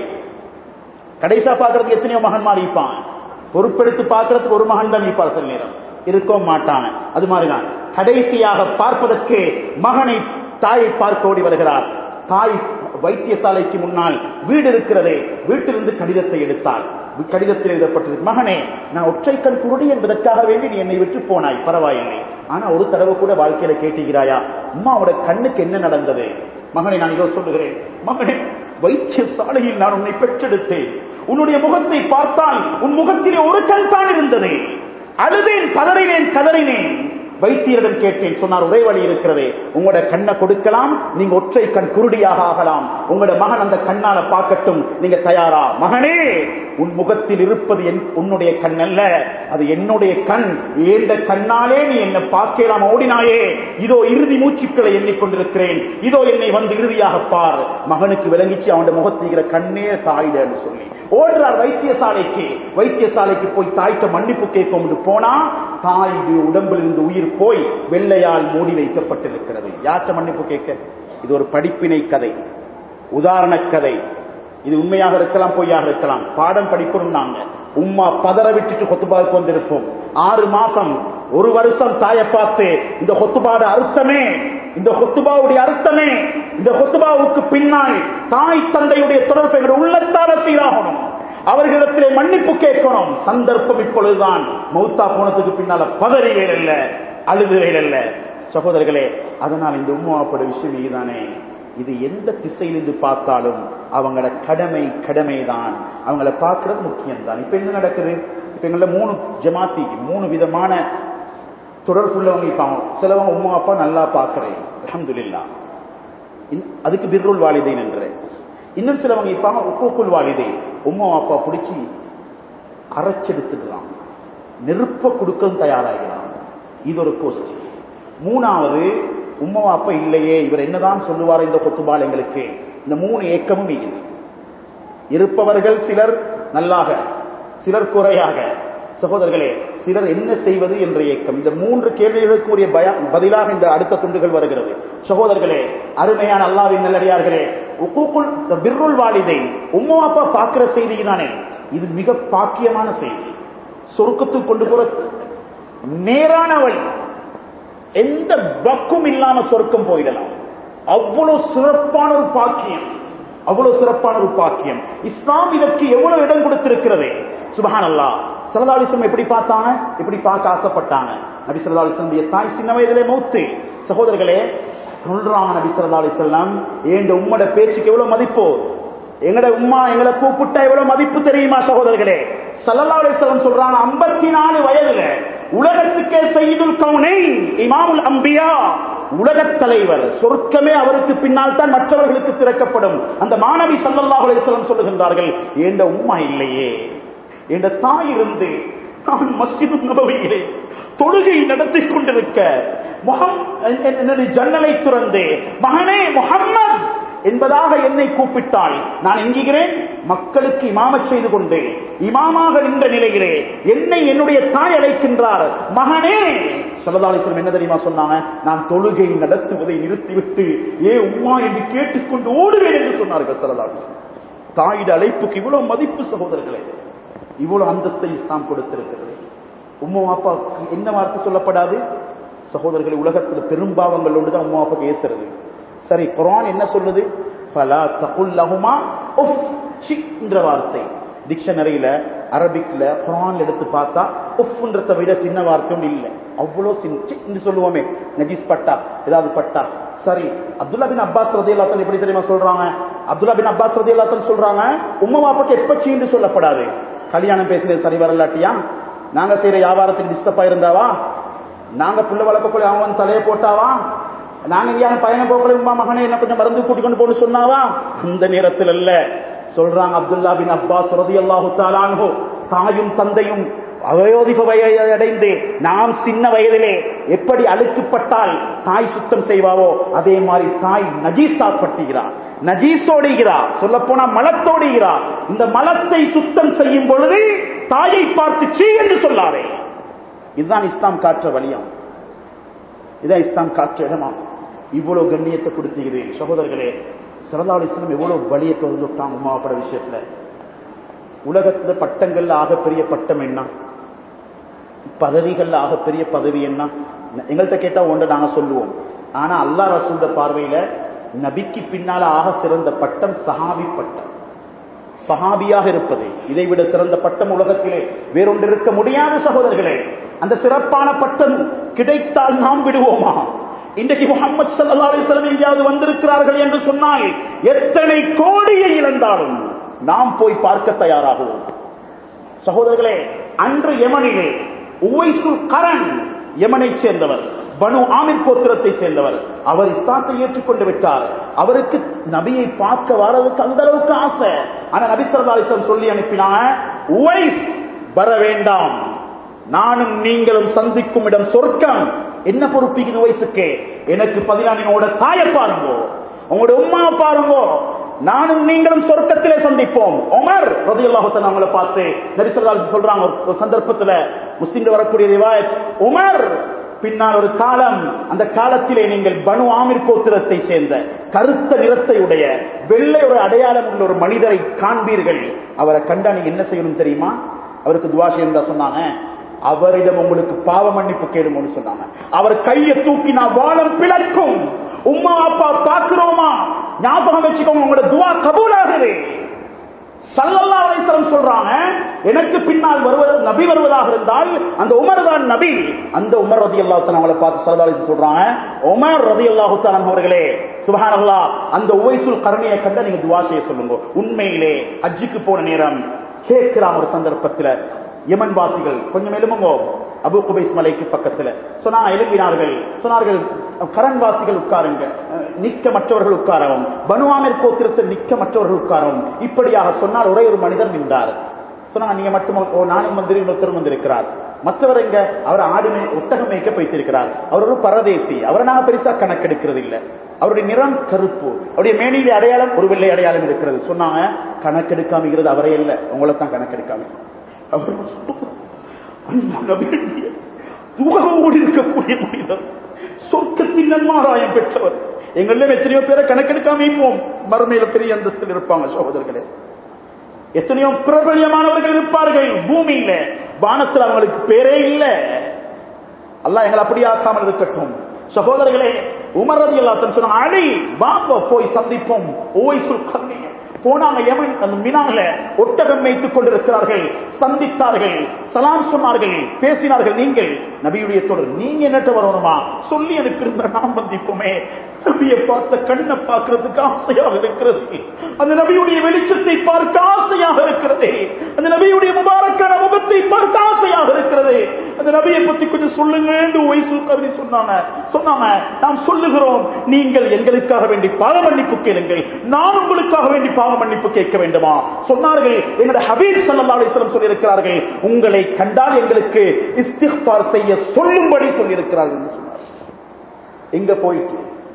கடைசியா பார்க்கறதுக்கு எத்தனையோ மகன் மாறி இருப்பான், பொறுப்பெடுத்து பார்க்கறதுக்கு ஒரு மகன் தான் இருப்பார். சில நேரம் இருக்கவும் மாட்டாங்க. அது மாதிரிதான் கடைசியாக பார்ப்பதற்கு மகனை தாயை பார்க்க ஓடி வருகிறார். தாய் வைத்தியசாலைக்கு முன்னால் வீடு இருக்கிறதே, வீட்டிலிருந்து கடிதத்தை எடுத்தாள். கடிதத்தில் எழுதப்பட்டிருக்கு, மகனே, நான் ஒற்றை கண் குருடி என்பதற்காக வேண்டி நீ என்னை விட்டு போனாய், பரவாயில்லை. ஆனா ஒரு தடவை கூட வாழ்க்கையில கேட்டுகிறாயா, அம்மாவோட கண்ணுக்கு என்ன நடந்தது? மகனை, நான் இதோ சொல்லுகிறேன், மகனே, வைத்தியசாலையில் நான் உன்னை பெற்றெடுத்தேன். உன்னுடைய முகத்தை பார்த்தால் உன் முகத்திலே ஒரு கண் தான் இருந்தது. அழுதேன், பதறினேன், கதறினேன். வைத்தியரிடம் கேட்டேன். சொன்னார், ஒரே வழி இருக்கிறதே, உங்களோட கண்ணை கொடுக்கலாம், நீங்க ஒற்றை கண் குருடியாக ஆகலாம். உங்களோட மகன் அந்த கண்ணால பார்க்கட்டும், நீங்க தயாரா? மகனே, உன் முகத்தில் இருப்பது உன்னுடைய கண் அல்ல, அது என்னுடைய கண். ஏந்த கண்ணாலே நீ என்ன பார்க்கலாம் ஓடினாயே, இதோ இறுதி மூச்சுக்களை எண்ணிக்கொண்டிருக்கிறேன், இதோ என்னை வந்து இறுதியாக பார். மகனுக்கு விளங்கிச்சு, அவனுடைய முகத்திற்கிற கண்ணே தாயிடன்னு சொல்லி ஓடுறார் வைத்தியசாலைக்கு. வைத்தியசாலைக்கு போய் தாய்க்கு மன்னிப்பு கேட்கும் போனா, தாயுடைய உடம்பில் இருந்து உயிர் போய் வெள்ளையால் மூடி வைக்கப்பட்டிருக்கிறது. யார்கிட்ட மன்னிப்பு கேட்க? இது ஒரு படிப்பினை கதை, உதாரண கதை. இது உண்மையாக இருக்கலாம், பொய்யாக இருக்கலாம். பாடம் படிக்கணும். நாங்க உம்மா பதற விட்டுட்டு கொத்துபாவுக்கு வந்திருப்போம். 6 மாசம் 1 வருஷம் தாயை பார்த்து, இந்த கொத்துபாட அர்த்தமே, இந்த கொத்துபாவுடைய அர்த்தமே, இந்த கொத்துபாவுக்கு பின்னால் தாய் தந்தையுடைய தொடர்பு எங்களுடைய உள்ளத்தால சீராகணும், அவர்களிடத்திலே மன்னிப்பு கேட்கணும். சந்தர்ப்பம் இப்பொழுதுதான். மௌத்தா போனதுக்கு பின்னால பதறி வேலல்ல, அழுது வேலல்ல. சகோதரர்களே, அதனால் இந்த உம்மாப்பட விஷயம் இதுதானே. இது எந்த திசையிலிருந்து பார்த்தாலும் அவங்களோட கடமைதான். அவங்கள பார்க்கறது முக்கியம்தான். இப்ப என்ன நடக்குது? இப்ப எங்கள 3 ஜமாத்தி 3 விதமான தொடர்புள்ளவங்க இருப்பாங்க. சிலவங்க உம்மா அப்பா நல்லா பார்க்கிறேன், அல்ஹம்துலில்லாஹ், அதுக்கு பிர்ருல் வாலிதைன் என்ற. இன்னும் சிலவங்க இருப்பாங்க உக்கூக்குல் வாலிதைன், உம்மா அப்பா பிடிச்சி அரைச்செடுத்துடுறான், நெருப்ப கொடுக்கவும் தயாராகிறான். இது ஒரு கோஷ்டி. 3வது, உம்மா அப்பா இல்லையே, இவர் என்னதான் சொல்லுவார் இந்த கொத்துபால் எங்களுக்கு. இந்த 3 ஏக்கமும் இருப்பவர்கள் சிலர் நல்லாக, சிலர் குறையாக. சகோதரர்களே, சிலர் என்ன செய்வது என்ற ஏக்கம். இந்த 3 கேள்விகளுக்குரிய பதிலாக இந்த அடுத்த துண்டுகள் வருகிறது. சகோதரர்களே, அருமையான அல்லாஹ்வின் நல்லடியார்களே, உக்கூக்குல் பிர்ருல் வாலிதைன், உம்மா அப்பா பார்க்கிற செய்தி தானே, இது மிக பாக்கியமான செய்தி. சொர்க்கத்துக்கு கொண்டு போற நேரான வழி. எந்த பக்கும் இல்லாம சொர்க்கம் போயிடலாம். அவ்வளவு சிறப்பான ஒரு பாக்கியம், அவ்வளவு சிறப்பான ஒரு பாக்கியம். இஸ்லாம் இதற்கு எவ்வளவு இடம் கொடுத்திருக்கிறது. சுப்ஹானல்லாஹ். ஸல்லல்லாஹு அலைஹி வஸல்லம் எப்படி பார்த்தாங்க, எப்படி பார்க்க ஆசைப்பட்டாங்க. நபி ஸல்லல்லாஹு அலைஹி வஸல்லம் தாய் சின்ன வயதிலே மௌத்து. சகோதரர்களே, சொல்றாங்க நபி ஸல்லல்லாஹு அலைஹி வஸல்லம், ஏண்ட உம்மோட பேச்சுக்கு எவ்வளவு மதிப்பு, எங்கட உம்மா எங்களை கூப்பிட்டா எவ்வளவு மதிப்பு தெரியுமா சகோதரர்களே. ஸல்லல்லாஹு அலைஹி வஸல்லம் சொல்றாங்க, 54 வயதுல உலகத்துக்கே சய்யிதுல் கௌனைன், இமாமுல் அம்பியா, உலகத் தலைவர், சொர்க்கமே அவருக்கு பின்னால் தான் மற்றவர்களுக்கு திறக்கப்படும். அந்த மாணவி ஸல்லல்லாஹு அலைஹி வஸல்லம் சொல்லுகின்றார்கள், ஏண்ட உம்மா இல்லையே, என்ற தாய் இருந்து நான் மஸ்ஜிது நபவியிலே தொழுகை நடத்தி கொண்டிருக்க ஜன்னலை துறந்து மகனே முஹம்மத் என்பதாக என்னை கூப்பிட்டால் நான் என்கிறேன், மக்களுக்கு இமாமத் செய்து கொண்டு இமாமாக நின்ற நிலையிலே என்னை என்னுடைய தாய் அழைக்கின்றார், மகனே. ஸல்லல்லாஹு அலைஹி வஸல்லம் என்ன தெரியுமா சொன்னாங்க, நான் தொழுகை நடத்துவதை நிறுத்திவிட்டு ஏ உம்மா என்று கேட்டுக்கொண்டு ஓடுவேன் என்று சொன்னார்கள் ஸல்லல்லாஹு அலைஹி வஸல்லம். தாயிட அழைப்புக்கு இவ்வளவு மதிப்பு சகோதரர்களே, இவ்வளவு அந்தஸ்தை இஸ்லாம் கொடுத்திருக்கிறது. உம்மா அப்பாவுக்கு என்ன வார்த்தை சொல்லப்படாது சகோதரர்களை. உலகத்தில் பெரும்பாவங்கள் ஒன்றுதான் உம்மா அப்பாவுக்கு ஏசுறது. சரி, குர்ஆன் என்ன சொல்லுது, ஃபலா தகுல் லஹுமா உஃப் என்ற வார்த்தை டிக்ஷனரியில அரபிக்ல குர்ஆன் எடுத்து பார்த்தா உஃப்ன்றத விட சின்ன வார்த்தை ஒன்று இல்லை. அவ்வளோ சின்ன சொல்லுவோமே, நஜீஸ் பட்டா, ஏதாவது பட்டா. சரி, அப்துல்லா பின் அப்பாஸ் ரலியல்லாஹு அன்ஹு எப்படி தெரியுமா சொல்றாங்க, அப்துல்லா பின் அப்பாஸ் ரலியல்லாஹு அன்ஹு சொல்றாங்க, உம்மா அப்பாவுக்கு எப்ப சீண்டு சொல்லப்படாது, கல்யாணம் பேசுறது சரி வரலாட்டியா, நாங்க செய்யற வியாபாரத்துக்கு டிஸ்டர்பா இருந்தாவா, நாங்க புள்ள வளர்க்கக்குள்ள அவன் தலையை போட்டாவா, நாங்க எங்கேயாவது பயணம் போகல உமா மகனே என்ன கொஞ்சம் மருந்து கூட்டிக் கொண்டு போன்னு சொன்னாவா, அந்த நேரத்தில் அல்ல. சொல்றாங்க அப்துல்லா பின் அப்பாஸ் ரலியல்லாஹு தஆலா அன்ஹு, தாயும் தந்தையும் அவயோதிப வயதை அடைந்து நாம் சின்ன வயதிலே எப்படி அழுக்கப்பட்டால் தாய் சுத்தம் செய்வாவோ அதே மாதிரி தாய் நஜீஸாப்பட்டுகிறார், நஜீஸோடுகிறார், சொல்ல போனா மலத்தோடுகிறார். இந்த மலத்தை சுத்தம் செய்யும் பொழுது தாயை பார்த்து சீ என்று சொல்லாதே. இதுதான் இஸ்லாம் காற்ற வழியாம், இதான் இஸ்லாம் காற்ற இடமா. இவ்வளவு கண்ணியத்தை கொடுத்துகிறேன் சகோதரர்களே. ஸல்லல்லாஹு அலைஹி வஸல்லம் எவ்வளவு வழியை திறந்துட்டாங்க உம்மாவோட விஷயத்துல. உலகத்துல பட்டங்கள்ல ஆகப்பெரிய பட்டம் என்ன, பதவிகள்ல ஆகப்பெரிய பதவி என்ன, எங்கள்கிட்ட கேட்டா ஒன்று நாங்க சொல்லுவோம். ஆனா அல்லாஹ் ரசூலுடைய பார்வையில நபிக்கு பின்னால ஆக சிறந்த பட்டம் சஹாபி பட்டம். சஹாபியாக இருப்பது இதைவிட சிறந்த பட்டம் உலகத்திலே வேறொன்று இருக்க முடியாது சகோதரர்களே. அந்த சிறப்பான பட்டம் கிடைத்தால் நாம் விடுவோமா? இன்றைக்கு முஹம்மது ஸல்லல்லாஹு அலைஹி வஸல்லம் எங்கேயாவது வந்திருக்கிறார்கள் என்று சொன்னால் எத்தனை கோடியை இழந்தாலும் நாம் போய் பார்க்க தயாராகுவோம் சகோதரர்களே. அன்று யமனிலே உவைசுல் கரன், யமனை சேர்ந்தவர், பனு ஆமிர் கோத்திரத்தை சேர்ந்தவர், அவர் இஸ்லாத்தை ஏற்றுக்கொண்டு விட்டார். அவருக்கு நபியை பார்க்க வரதுக்கு அந்த அளவுக்கு ஆசை. ஆனா நபி ஸல்லல்லாஹு அலைஹி வஸல்லம் சொல்லி அனுப்பினாங்க, உவைஸ் வர வேண்டாம், நானும் நீங்களும் சந்திக்கும் இடம் சொர்க்கம். என்ன பொறுப்பிக்கு உவைஸுக்கு? எனக்கு 14 தாயை பாருங்க, உங்களோட உம்மா பாருங்க, நானும் நீங்களும் சொர்க்கத்திலே சந்திப்போம். உமர் ரலியல்லாஹு தஆலா அவங்களை பார்த்து நபி ஸல்லல்லாஹு அலைஹி வஸல்லம் சொல்றாங்க ஒரு சந்தர்ப்பத்தில், முஸ்லிம்ல வரக்கூடிய ரிவாயத், உமர் பின்னால் ஒரு காலம், அந்த காலத்திலே நீங்கள் பனு ஆமிர் கோத்திரத்தை சேர்ந்த கருத்த நிறத்தை உடைய வெள்ளை ஒரு அடையாளம் உள்ள ஒரு மனிதரை காண்பீர்கள். அவரை கண்டா நீங்க என்ன செய்யணும் தெரியுமா? அவருக்கு துஆ செய்யுங்க சொன்னாங்க. அவரிடம் உங்களுக்கு பாவ மன்னிப்பு கேளுங்கன்னு சொன்னாங்க. அவர் கையை தூக்கி நான் வானம் பிளக்கும். உம்மா அப்பா பார்க்கிறோமா? ஞாபகம் வச்சுக்கோங்க, உங்களோட துஆ கபூல் ஆகுது. ஸல்லல்லாஹு அலைஹி வஸல்லம் சொல்றாங்க, எனக்கு பின்னால் நபி வருவதாக இருந்தால் அந்த உமர் தான் நபி. அந்த உமர் ரலியல்லாஹு தஆலா அவங்களை பார்த்து ஸல்லல்லாஹு அலைஹி வஸல்லம் சொல்றாங்க, உமர் ரலியல்லாஹு தஆலா அவர்களே, சுப்ஹானல்லாஹ், அந்த உவைசுல் கர்ணியை கண்ட நீங்க துஆ செய்ய சொல்லுங்க. உண்மையிலே ஹஜ்ஜுக்கு போன நேரம் கேட்கிறான் ஒரு சந்தர்ப்பத்தில், யமன் வாசிகள் கொஞ்சம் எழுமுங்கோ, அபு குபைஸ் மலைக்கு பக்கத்தில் சொன்னா எழுப்பினார்கள். சொன்னார்கள், கரன்வாசிகள் உட்காருங்க, நிக்க மற்றவர்கள் உட்காரவும், பனு ஆமிர் கோத்திரத்தில் நிக்க மற்றவர்கள் உட்காரவும். இப்படியாக சொன்னால் ஒரே ஒரு மனிதர் நின்றார். சொன்னாங்க, நீங்க மட்டும் நானும் வந்து இன்னொருத்தரும் வந்திருக்கிறார். மற்றவர் எங்க? அவர் ஆடுமே ஒட்டகம் மேய்க்க போய்த்திருக்கிறார். அவர் ஒரு பரதேசி, அவரை நாங்க பெருசா கணக்கெடுக்கிறது இல்லை. அவருடைய நிறம் கருப்பு, அவருடைய மேனியிலே அடையாளம் ஒரு வெள்ளை அடையாளம் இருக்கிறது. சொன்னாங்க, கணக்கெடுக்காமிக்கிறது அவரே இல்லை, உங்களை தான் கணக்கெடுக்காம. அவர் துகவோடு இருக்கக்கூடிய மனிதர், சொர்க்கத்தின் நன்மாராயம் பெற்றவர். எங்கள எத்தனையோ பேரை கணக்கெடுக்காம இருப்போம், மறுமையில பெரிய அந்தஸ்தில் இருப்பாங்க சகோதரர்களே. எத்தனையோ பிரபலியமானவர்கள் இருப்பார்கள் பூமியில, வானத்தில் அவங்களுக்கு பேரே இல்லை. அல்லாஹ் எங்களை அப்படி ஆக்காமல் இருக்கட்டும் சகோதரர்களே. உமர் ரலியல்லாஹு அன்ஹு சொன்னாங்க, அலி வாங்க போய் சந்திப்போம். உவைசுல் கர்னி போனாங்க. யமன் அந்த மினால ஒட்டகம் வைத்துக் கொண்டிருக்கிறார்கள். சந்தித்தார்கள், சலாம் சொன்னார்கள், பேசினார்கள். நீங்கள் நபியுடைய தொடர், நீங்க என்னட்ட வரணுமா சொல்லி அனுப்பியிருந்த நாம் வந்திப்போமே. நபியை பார்த்த கண்ணை பார்க்கிறதுக்கு ஆசையாக இருக்கிறது, அந்த நபியுடைய வெளிச்சத்தை பார்க்க ஆசையாக இருக்கிறது, அந்த நபியுடைய முபாரக்கான முகத்தை பார்க்க ஆசையாக இருக்கிறது. அந்த நபியை பத்தி கொஞ்சம் சொல்லுங்க என்று உவைசுல் கர்னி சொன்னாங்க. நாம் சொல்லுகிறோம், நீங்கள் எங்களுக்காக வேண்டி பாவ மன்னிப்பு கேளுங்கள், நான் உங்களுக்காக வேண்டி பாவ மன்னிப்பு கேட்க வேண்டுமா? சொன்னார்கள், என்னுடைய ஹபீப் ஸல்லல்லாஹு அலைஹி வஸல்லம் சொல்லி இருக்கிறார்கள், உங்களை கண்டால் எங்களுக்கு இஸ்திக்பார் செய்ய சொல்லும்படி சொல்லி இருக்கிறார்கள் என்று சொன்னார். எங்க போயிட்டு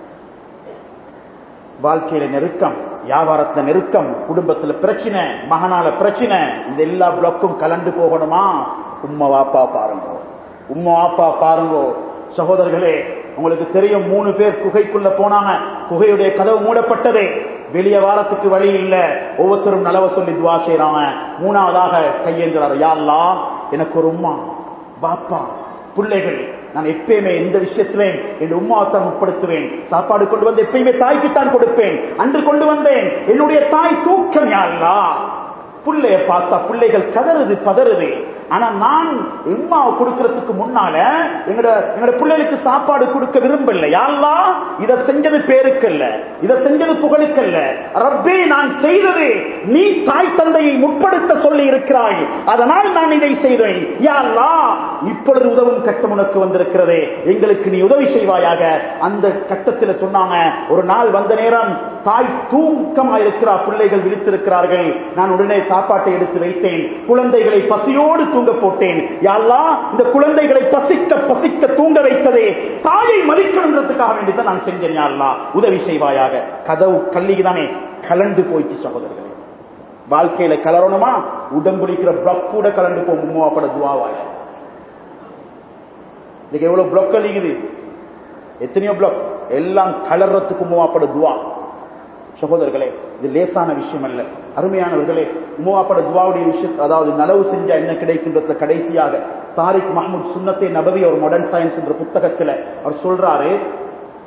வாழ்க்கையில நெருக்கம், வியாபாரத்துல நெருக்கம், குடும்பத்துல பிரச்சனை, மகனால பிரச்சனை, இந்த எல்லா பிளாக்கும் கலந்து போகணுமா? உம்மா வாப்பா பாருங்க, உம்மா வாப்பா பாருங்க சகோதரர்களே. உங்களுக்கு தெரியும், 3 பேர் குகைக்குள்ள போனாங்க. குகையுடைய கதவு மூடப்பட்டது, வெளியே வாரத்துக்கு வழி இல்ல. ஒவ்வொருத்தரும் நலவ சொல்லி துவா செய்யறாங்க. 3ஆவதாக கையேந்திரார், யா அல்லாஹ், எனக்கு ஒரு உம்மா பாப்பா பிள்ளைகள், நான் எப்பயுமே எந்த விஷயத்திலேயும் என் உம்மாவைத்தான் உட்படுத்துவேன். சாப்பாடு கொண்டு வந்து எப்பயுமே தாய்க்குத்தான் கொடுப்பேன். அன்று கொண்டு வந்தேன், என்னுடைய தாய் தூக்கம். யா அல்லாஹ், பிள்ளைய பார்த்தா பிள்ளைகள் கதறுது பதறுது. ஆனா நான் உம்மாவை கொடுக்கிறதுக்கு முன்னால எங்கட பிள்ளைகளுக்கு சாப்பாடு கொடுக்க விரும்பல. யா அல்லாஹ், இதை செஞ்சது பேருக்கல்ல, இதை செஞ்சது புகழுக்கல்ல. ரப்பே, நான் செய்தது நீ தாய் தந்தையை முற்படுத்த சொல்லி இருக்கிறாய், அதனால் நான் இதை செய்தேன். யா அல்லாஹ், இப்பொழுது உதவும் கட்டம் உனக்கு வந்திருக்கிறதே, எங்களுக்கு நீ உதவி செய்வாயாக. அந்த கட்டத்தில் சொன்னாங்க, ஒரு நாள் வந்த நேரம் தாய் தூக்கமாக இருக்கிறார், பிள்ளைகள் விழித்திருக்கிறார்கள். நான் உடனே சாப்பாட்டை எடுத்து வைத்தேன், குழந்தைகளை பசியோடு தூங்க போட்டேன். யா அல்லாஹ், இந்த குழந்தைகளை பசிக்க பசிக்க தூங்க வைத்ததே தாயை மதிக்கணுன்றதுக்காக வேண்டிதான் நான் செஞ்சேன். யா அல்லாஹ், உதவி செய்வாயாக. கதவு கல்லிதானே கலந்து போயிடுச்சு சகோதரர்களே. வாழ்க்கையில கலரணுமா? உடம்புடிக்கிற பிளாக் கூட கலந்து போ, மும்மாப்பட துவாவாய. இன்னைக்கு எவ்வளவு பிளாக் அழிக்குது, எத்தனையோ பிளாக், எல்லாம் கலர்றதுக்கு மும்மாப்பட துவா. சகோதரர்களே, இது லேசான விஷயம் அல்ல. அருமையானவர்களே, உம்மாப்பட துவாவுடைய விஷயம், அதாவது நலவு செஞ்சா என்ன கிடைக்கின்றதுல கடைசியாக தாரிக் மஹ்மூத் சுன்னத்தே நபவி ஒரு மாடர்ன் சயின்ஸ் என்ற புத்தகத்தில் அவர் சொல்றாரு,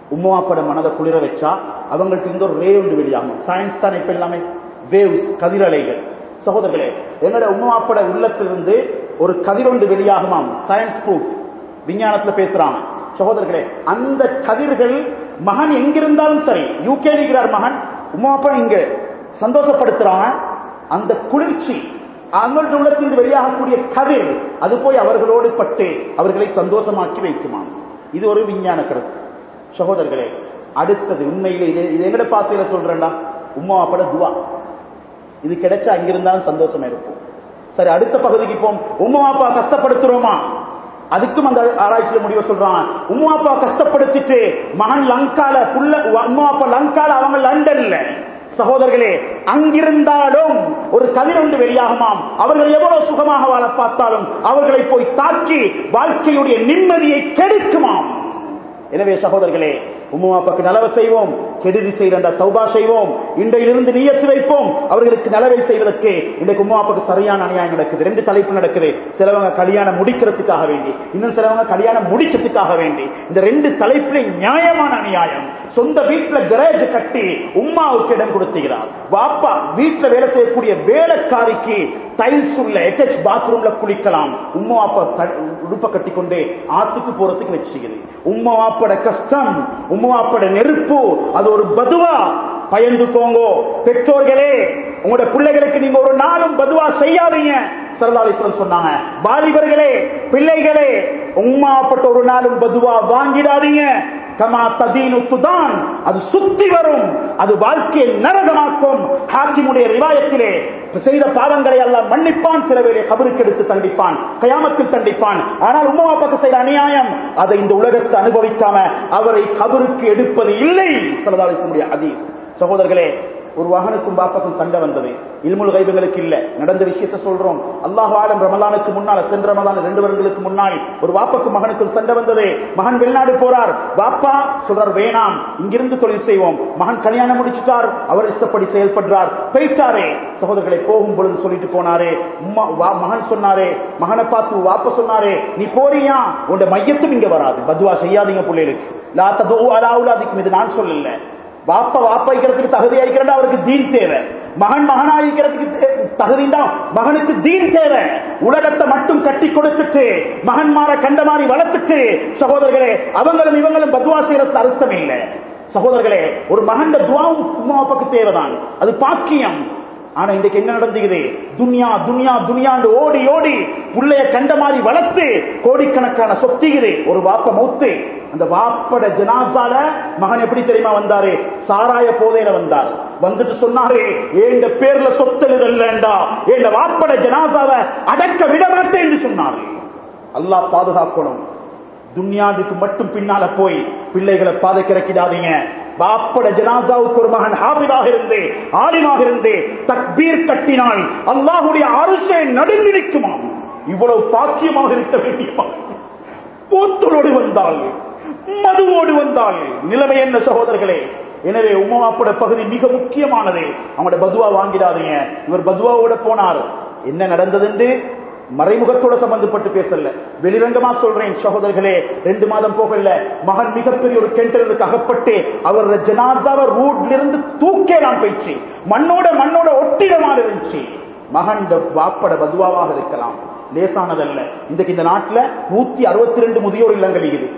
உம்மாப்பட மனதை குளிர வச்சா அவங்களுக்கு இந்த ஒரு ரே ஒன்று வெளியாகும். சயின்ஸ் தான் இப்ப எல்லாமே வேவ்ஸ், கதிரலைகள். சகோதரர்களே, எங்களோட உம்மாப்பட உள்ளத்திலிருந்து ஒரு கதிரொன்று வெளியாகுமாம். சயின்ஸ் ப்ரூஃப், விஞ்ஞானத்துல பேசுறாங்க. சகோதரர்களே, அந்த கதிர்கள் மகன் எங்கிருந்தாலும் சரி, யூகே இருக்கிறார் மகன், உம்மாப்பா இங்க சந்தோஷப்படுத்துறாங்க. அந்த குளிர்ச்சி அவங்களுடைய உள்ளத்திலிருந்து வெளியாகக்கூடிய கதிர் அது போய் அவர்களோடு பட்டு அவர்களை சந்தோஷமாக்கி வைக்குமாம். இது ஒரு விஞ்ஞான கருத்து. சகோதரர்களே, அடுத்தது உண்மையிலே இது எங்கட பாசையில சொல்றேன்டா, உம்மாப்பட துவா. இது கிடைச்சா அங்கிருந்தாலும் சந்தோஷமா இருக்கும். சரி, அடுத்த பகுதிக்கு போம். உம்மா அப்பா கஷ்டப்படுத்துறோமா? அதுக்கும் அந்த ஆராய்ச்சியில முடிவு சொல்றாங்க. உம்மா அப்பா கஷ்டப்படுத்திட்டு மகன் லங்கால, உம்மா அப்பா லங்கால, அவங்க லண்டன்ல. சகோதரர்களே, அங்கிருந்தாலும் ஒரு கதிர் ஒன்று வெளியாகுமாம். அவர்கள் எவ்வளவு சுகமாக வாழ பார்த்தாலும் அவர்களை போய் தாக்கி வாழ்க்கையுடைய நிம்மதியை கெடுக்குமாம். எனவே சகோதரர்களே, உம்மா அப்பாக்கு நலவை செய்வோம், கெடுதி செய்யற தௌபா செய்வோம். இன்றையிலிருந்து நியத்து வைப்போம் அவர்களுக்கு நலவை செய்வதற்கு. இன்றைக்கு உம்மா அப்பாக்கு சரியான அநியாயம் நடக்குது. 2 தலைப்பு நடக்குது. சிலவங்க கல்யாணம் முடிக்கிறதுக்காக வேண்டி, இன்னும் சிலவங்க கல்யாணம் முடிச்சதுக்காக வேண்டி. இந்த 2 தலைப்புல நியாயமான அநியாயம். சொந்த வீட்டுல கரேஜ் கட்டி உம்மாவுக்கு இடம் கொடுத்துகிறார். வாப்பா வீட்டுல வேலை செய்யக்கூடிய வேலைக்காரிக்கு டைல்ஸ் உள்ள அட்டாச் பாத்ரூம்ல குளிக்கலாம். உம்மா அப்பா உடுப்ப கட்டி கொண்டு ஆத்துக்கு போறதுக்கு வச்சுக்குது. உம்மா அப்பாட கஷ்டம், உம்மா அப்பாட நெருப்பு, அது ஒரு பதுவா. பயந்து போங்கோ பெற்றோர்களே. உங்களோட பிள்ளைகளுக்கு நீங்க ஒரு நாளும் பதுவா செய்யாதீங்க. ஸல்லல்லாஹு அலைஹி வஸல்லம் சொன்னாங்க, வாலிபர்களே, பிள்ளைகளே, உம்மா அப்பட்ட ஒரு நாளும் பதுவா வாங்கிடாதீங்க. கமா ததீனு துதான், அது சுத்தி வரும், அது வாழ்க்கையை நரகமாக்கும். ஹாக்கிமுடைய ரிவாயத்திலே செய்த பாவங்களை அல்லாஹ் மன்னிப்பான், சில வேளை கபருக்கு எடுத்து தண்டிப்பான், கயாமத்தில் தண்டிப்பான். ஆனால் உம்மா அப்பாக்கு செய்த அநியாயம், அதை இந்த உலகத்தை அனுபவிக்காம அவரை கபருக்கு எடுப்பது இல்லை. ஸல்லல்லாஹு அலைஹி வஸல்லம் ஹதீஸ். சகோதரர்களே, ஒரு வாகனுக்கும் பாப்பாக்கும் சண்டை வந்தது. இல்முல் கைபுகளுக்கு இல்ல, நடந்த விஷயத்தை சொல்றோம். அல்லாஹ் ஆலம் ரமலானுக்கு முன்னால, சென்ற ரமலான் 2 வருடங்களுக்கு முன்னாடி ஒரு வாப்பாக்கும் மகனுக்கும் சண்டை வந்தது. மகன் வெளிநாடு போறார். வாப்பா சொல்றார், வேணாம், இங்கிருந்து தொழில் செய்வோம். மகன் கல்யாணம் முடிச்சுட்டார், அவர் இஷ்டப்படி செயல்படுறார், போயிட்டாரே. சகோதரர்களை, போகும் பொழுது சொல்லிட்டு போனாரே. மகன் சொன்னாரே, மகனை பார்த்து வாப்பா சொன்னாரே, நீ போறியா, உங்க மையத்தும் இங்க வராது. பதுவா செய்யாதீங்க பிள்ளைகளுக்கு. லா ததுஉ அலா அவுலாதிக்கும், இது நான் சொல்லல. வாப்பா வாப்பாய்க்கிறதுக்கு தகுதியாய்க்கிறா, அவருக்கு தீன் தேவை. மகன் மகனாய்க்கிறதுக்கு தகுதிண்டா, மகனுக்கு தீன் தேவை. உலகத்தை மட்டும் கட்டி கொடுத்துட்டு மகன்மார கண்டமாரி வளர்த்துட்டு, சகோதரர்களே, அவங்களும் இவங்களும் பத்வா செய்யறது அர்த்தம் இல்லை. சகோதரர்களே, ஒரு மகன் துவாவும் உம்மா அப்பாக்கு தேவைதான், அது பாக்கியம். ஆனா இன்றைக்கு என்ன நடந்துக்குது? துன்யா துன்யா துன்யாண்டு ஓடி ஓடி புள்ளைய கண்ட மாதிரி வளர்த்து கோடிக்கணக்கான சொத்திக்குது. ஒரு வாப்ப மௌத்து, அந்த வாப்பட ஜனாசால மகன் எப்படி தெரியுமா வந்தாரு? சாராய போதையில வந்தார். வந்துட்டு சொன்னாரு, ஏண்ட பேர்ல சொத்தெழுதல்லண்டா, ஏண்ட வாப்பட ஜனாசாவை அடக்க விட மாட்டேன் என்று சொன்னாரு. அல்லாஹ் பாதுகாக்கணும். துன்யாவுக்கு மட்டும் பின்னால போய் பிள்ளைகளை பாதைக்கிறக்கிடாதீங்க. பாப்பட ஜனாசாவுக்கு ஒரு மகன் ஹாஃபிதாக இருந்து, ஆலிமாக இருந்து தக்பீர் கட்டினால் அல்லாஹ்வுடைய அர்ஷை நடுங்கி நிற்குமாம். இவ்வளவு பாக்கியமாக இருக்க வேண்டிய போத்தலோடு வந்தால், மதுவோடு வந்தால் நிலைமை என்ன சகோதரர்களே? எனவே உம்மாப்பட பகுதி மிக முக்கியமானது. அவங்களோட பதுவா வாங்கிடாதீங்க. இவர் பதுவாவோட போனார். என்ன நடந்தது என்று மறைமுகத்தோட சம்பந்தப்பட்டு பேசல, வெளிரங்கமா சொல்றேன் சகோதரர்களே. 2 மாதம் போகல, மகன் மிகப்பெரிய ஒரு கெண்டலுக்கு அகப்பட்டு அவரோட ஜனாசாவை ரோட்ல இருந்து தூக்கலாம் போயிடுச்சு. மண்ணோட ஒட்டிடமாக இருந்துச்சு. மகன் வாப்பட பதுவாவாக இருக்கலாம், லேசானதல்ல. இன்றைக்கு இந்த நாட்டில் 162 முதியோர் இல்லங்கள் இருக்குது.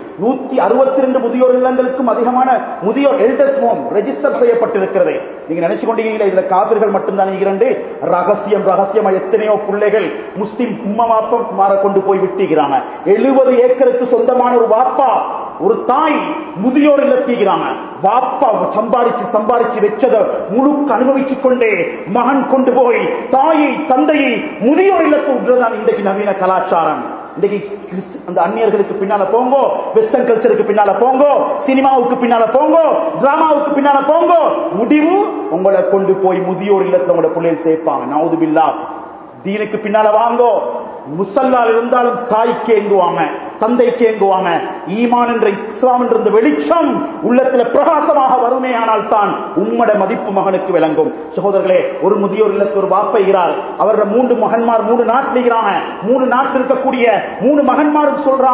162 முதியோர் இல்லங்களுக்கும் அதிகமான முதியோர் எல்டர்ஸ் ஹோம் ரெஜிஸ்டர் செய்யப்பட்டிருக்கிறது. நீங்க நினைச்சு கொண்டீங்களா இதுல காபிர்கள் மட்டும்தான் இரண்டு? ரகசியமா எத்தனையோ பிள்ளைகள் முஸ்லிம் உம்மா வாப்பா கொண்டு போய் விட்டுகிறாங்க. 70 ஏக்கருக்கு சொந்தமான ஒரு வாப்பா, ஒரு தாய் முதியோர் இல்லத்தீங்கிறாங்க. வாப்பா சம்பாரிச்சு வச்சதை முழுக்க அனுபவிச்சுக் கொண்டே மகன் கொண்டு போய் தாயை தந்தையை முதியோர் இல்லத்தை விடுறதான் இன்றைக்கு நவீன கலாச்சாரம். இன்றைக்கு அந்த அந்நியர்களுக்கு பின்னால போங்கோ, வெஸ்டர்ன் கல்ச்சருக்கு பின்னால போங்கோ, சினிமாவுக்கு பின்னால போங்கோ, டிராமாவுக்கு பின்னால போங்கோ, முடிவு உங்களை கொண்டு போய் முதியோர் இல்லத்தை உங்களோட பிள்ளைகள் சேர்ப்பாங்க. நவுது பில்லாஹ். தீனுக்கு பின்னால வாங்கோ. முசல்லால் இருந்தாலும் தாய்க்கு ஏங்குவாங்க, தந்தைக்கு ஏங்குவாங்க. ஈமான் என்ற இஸ்லாம் என்ற வெளிச்சம் உள்ளத்துல பிரகாசமாக வருமே, ஆனால் தான் உம்மட மதிப்பு மகனுக்கு விளங்கும். சகோதரர்களே, ஒரு முதியோர் இல்லத்துக்கு ஒரு வாப்பைகிறார். அவரோட 3 மகன்மார் 3 நாட்டில் இருக்கிறாங்க. 3 நாட்டில் இருக்கக்கூடிய 3 மகன்மாருக்கு சொல்றாங்க,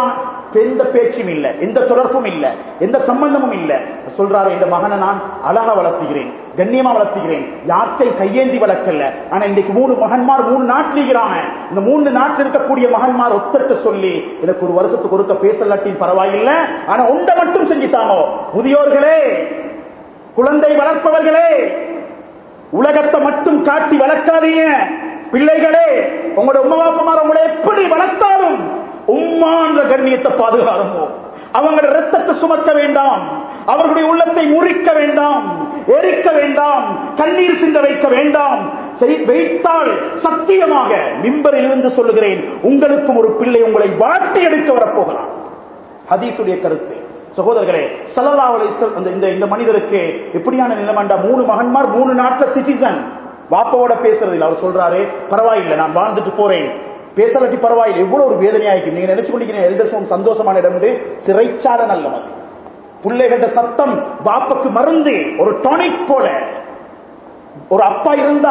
எந்த பேச்சும் இல்ல, எந்த தொடர்பும் இல்ல, எந்த சம்பந்தமும் இல்ல. சொல்றாரு, இந்த மகனை நான் அழகா வளர்த்துகிறேன், கண்ணியமா வளர்த்துகிறேன், யாற்றையும் கையேந்தி வளர்க்கல. ஆனா இன்றைக்கு 3 மகன்மார் 3 நாட்டில் இருக்கிறாங்க. இந்த 3 நாட்டில் இருக்கக்கூடிய மகன்மார் ஒத்தட்ட சொல்லி எனக்கு ஒரு வருஷத்துக்கு ஒருக்க பேசலாட்டின் பரவாயில்ல, ஆனா ஒன்றை மட்டும் செஞ்சுட்டாங்க. முதியோர்களே, குழந்தை வளர்ப்பவர்களே, உலகத்தை மட்டும் காட்டி வளர்க்காதீங்க. பிள்ளைகளே, உங்களோட உம்மாப்பமார் உங்களை எப்படி வளர்த்தாலும் உம்மான்ற கண்ணியத்தை பாதுகாருமோ. அவங்களோட ரத்தத்தை சுமக்க வேண்டாம், அவர்களுடைய உள்ளத்தை முறிக்க வேண்டாம், எரிக்க வேண்டாம், கண்ணீர் சிந்த வைக்க வேண்டாம். வைத்தால் சத்தியமாக மிம்பரில் இருந்து சொல்லுகிறேன், உங்களுக்கும் ஒரு பிள்ளை உங்களை வாட்டி எடுக்க வரப்போகிறான். ஹதீசுடைய கருத்து. சகோதரர்களே, ஸல்லல்லாஹு அலைஹி வஸல்லம் இந்த மனிதருக்கு எப்படியான நிலைமண்டா, 3 மகன்மார் 3 நாட்டுல சிட்டிசன், வாப்பாவோட பேசுறது இல்லை. அவர் சொல்றாரு, பரவாயில்லை, நான் வாழ்ந்துட்டு போறேன், பேசலட்டி பரவாயில்லை. எவ்வளவு ஒரு வேதனையாயிருக்கு. நீங்க நினைச்சு கொண்டிருக்கீங்க எல்டர்ஸ் ஹோம் சந்தோஷமான இடம், சிறைச்சால நல்ல மாதிரி. பிள்ளைகள சத்தம் பாப்புக்கு மருந்து, ஒரு டானிக் போல. ஒரு அப்பா இருந்தா,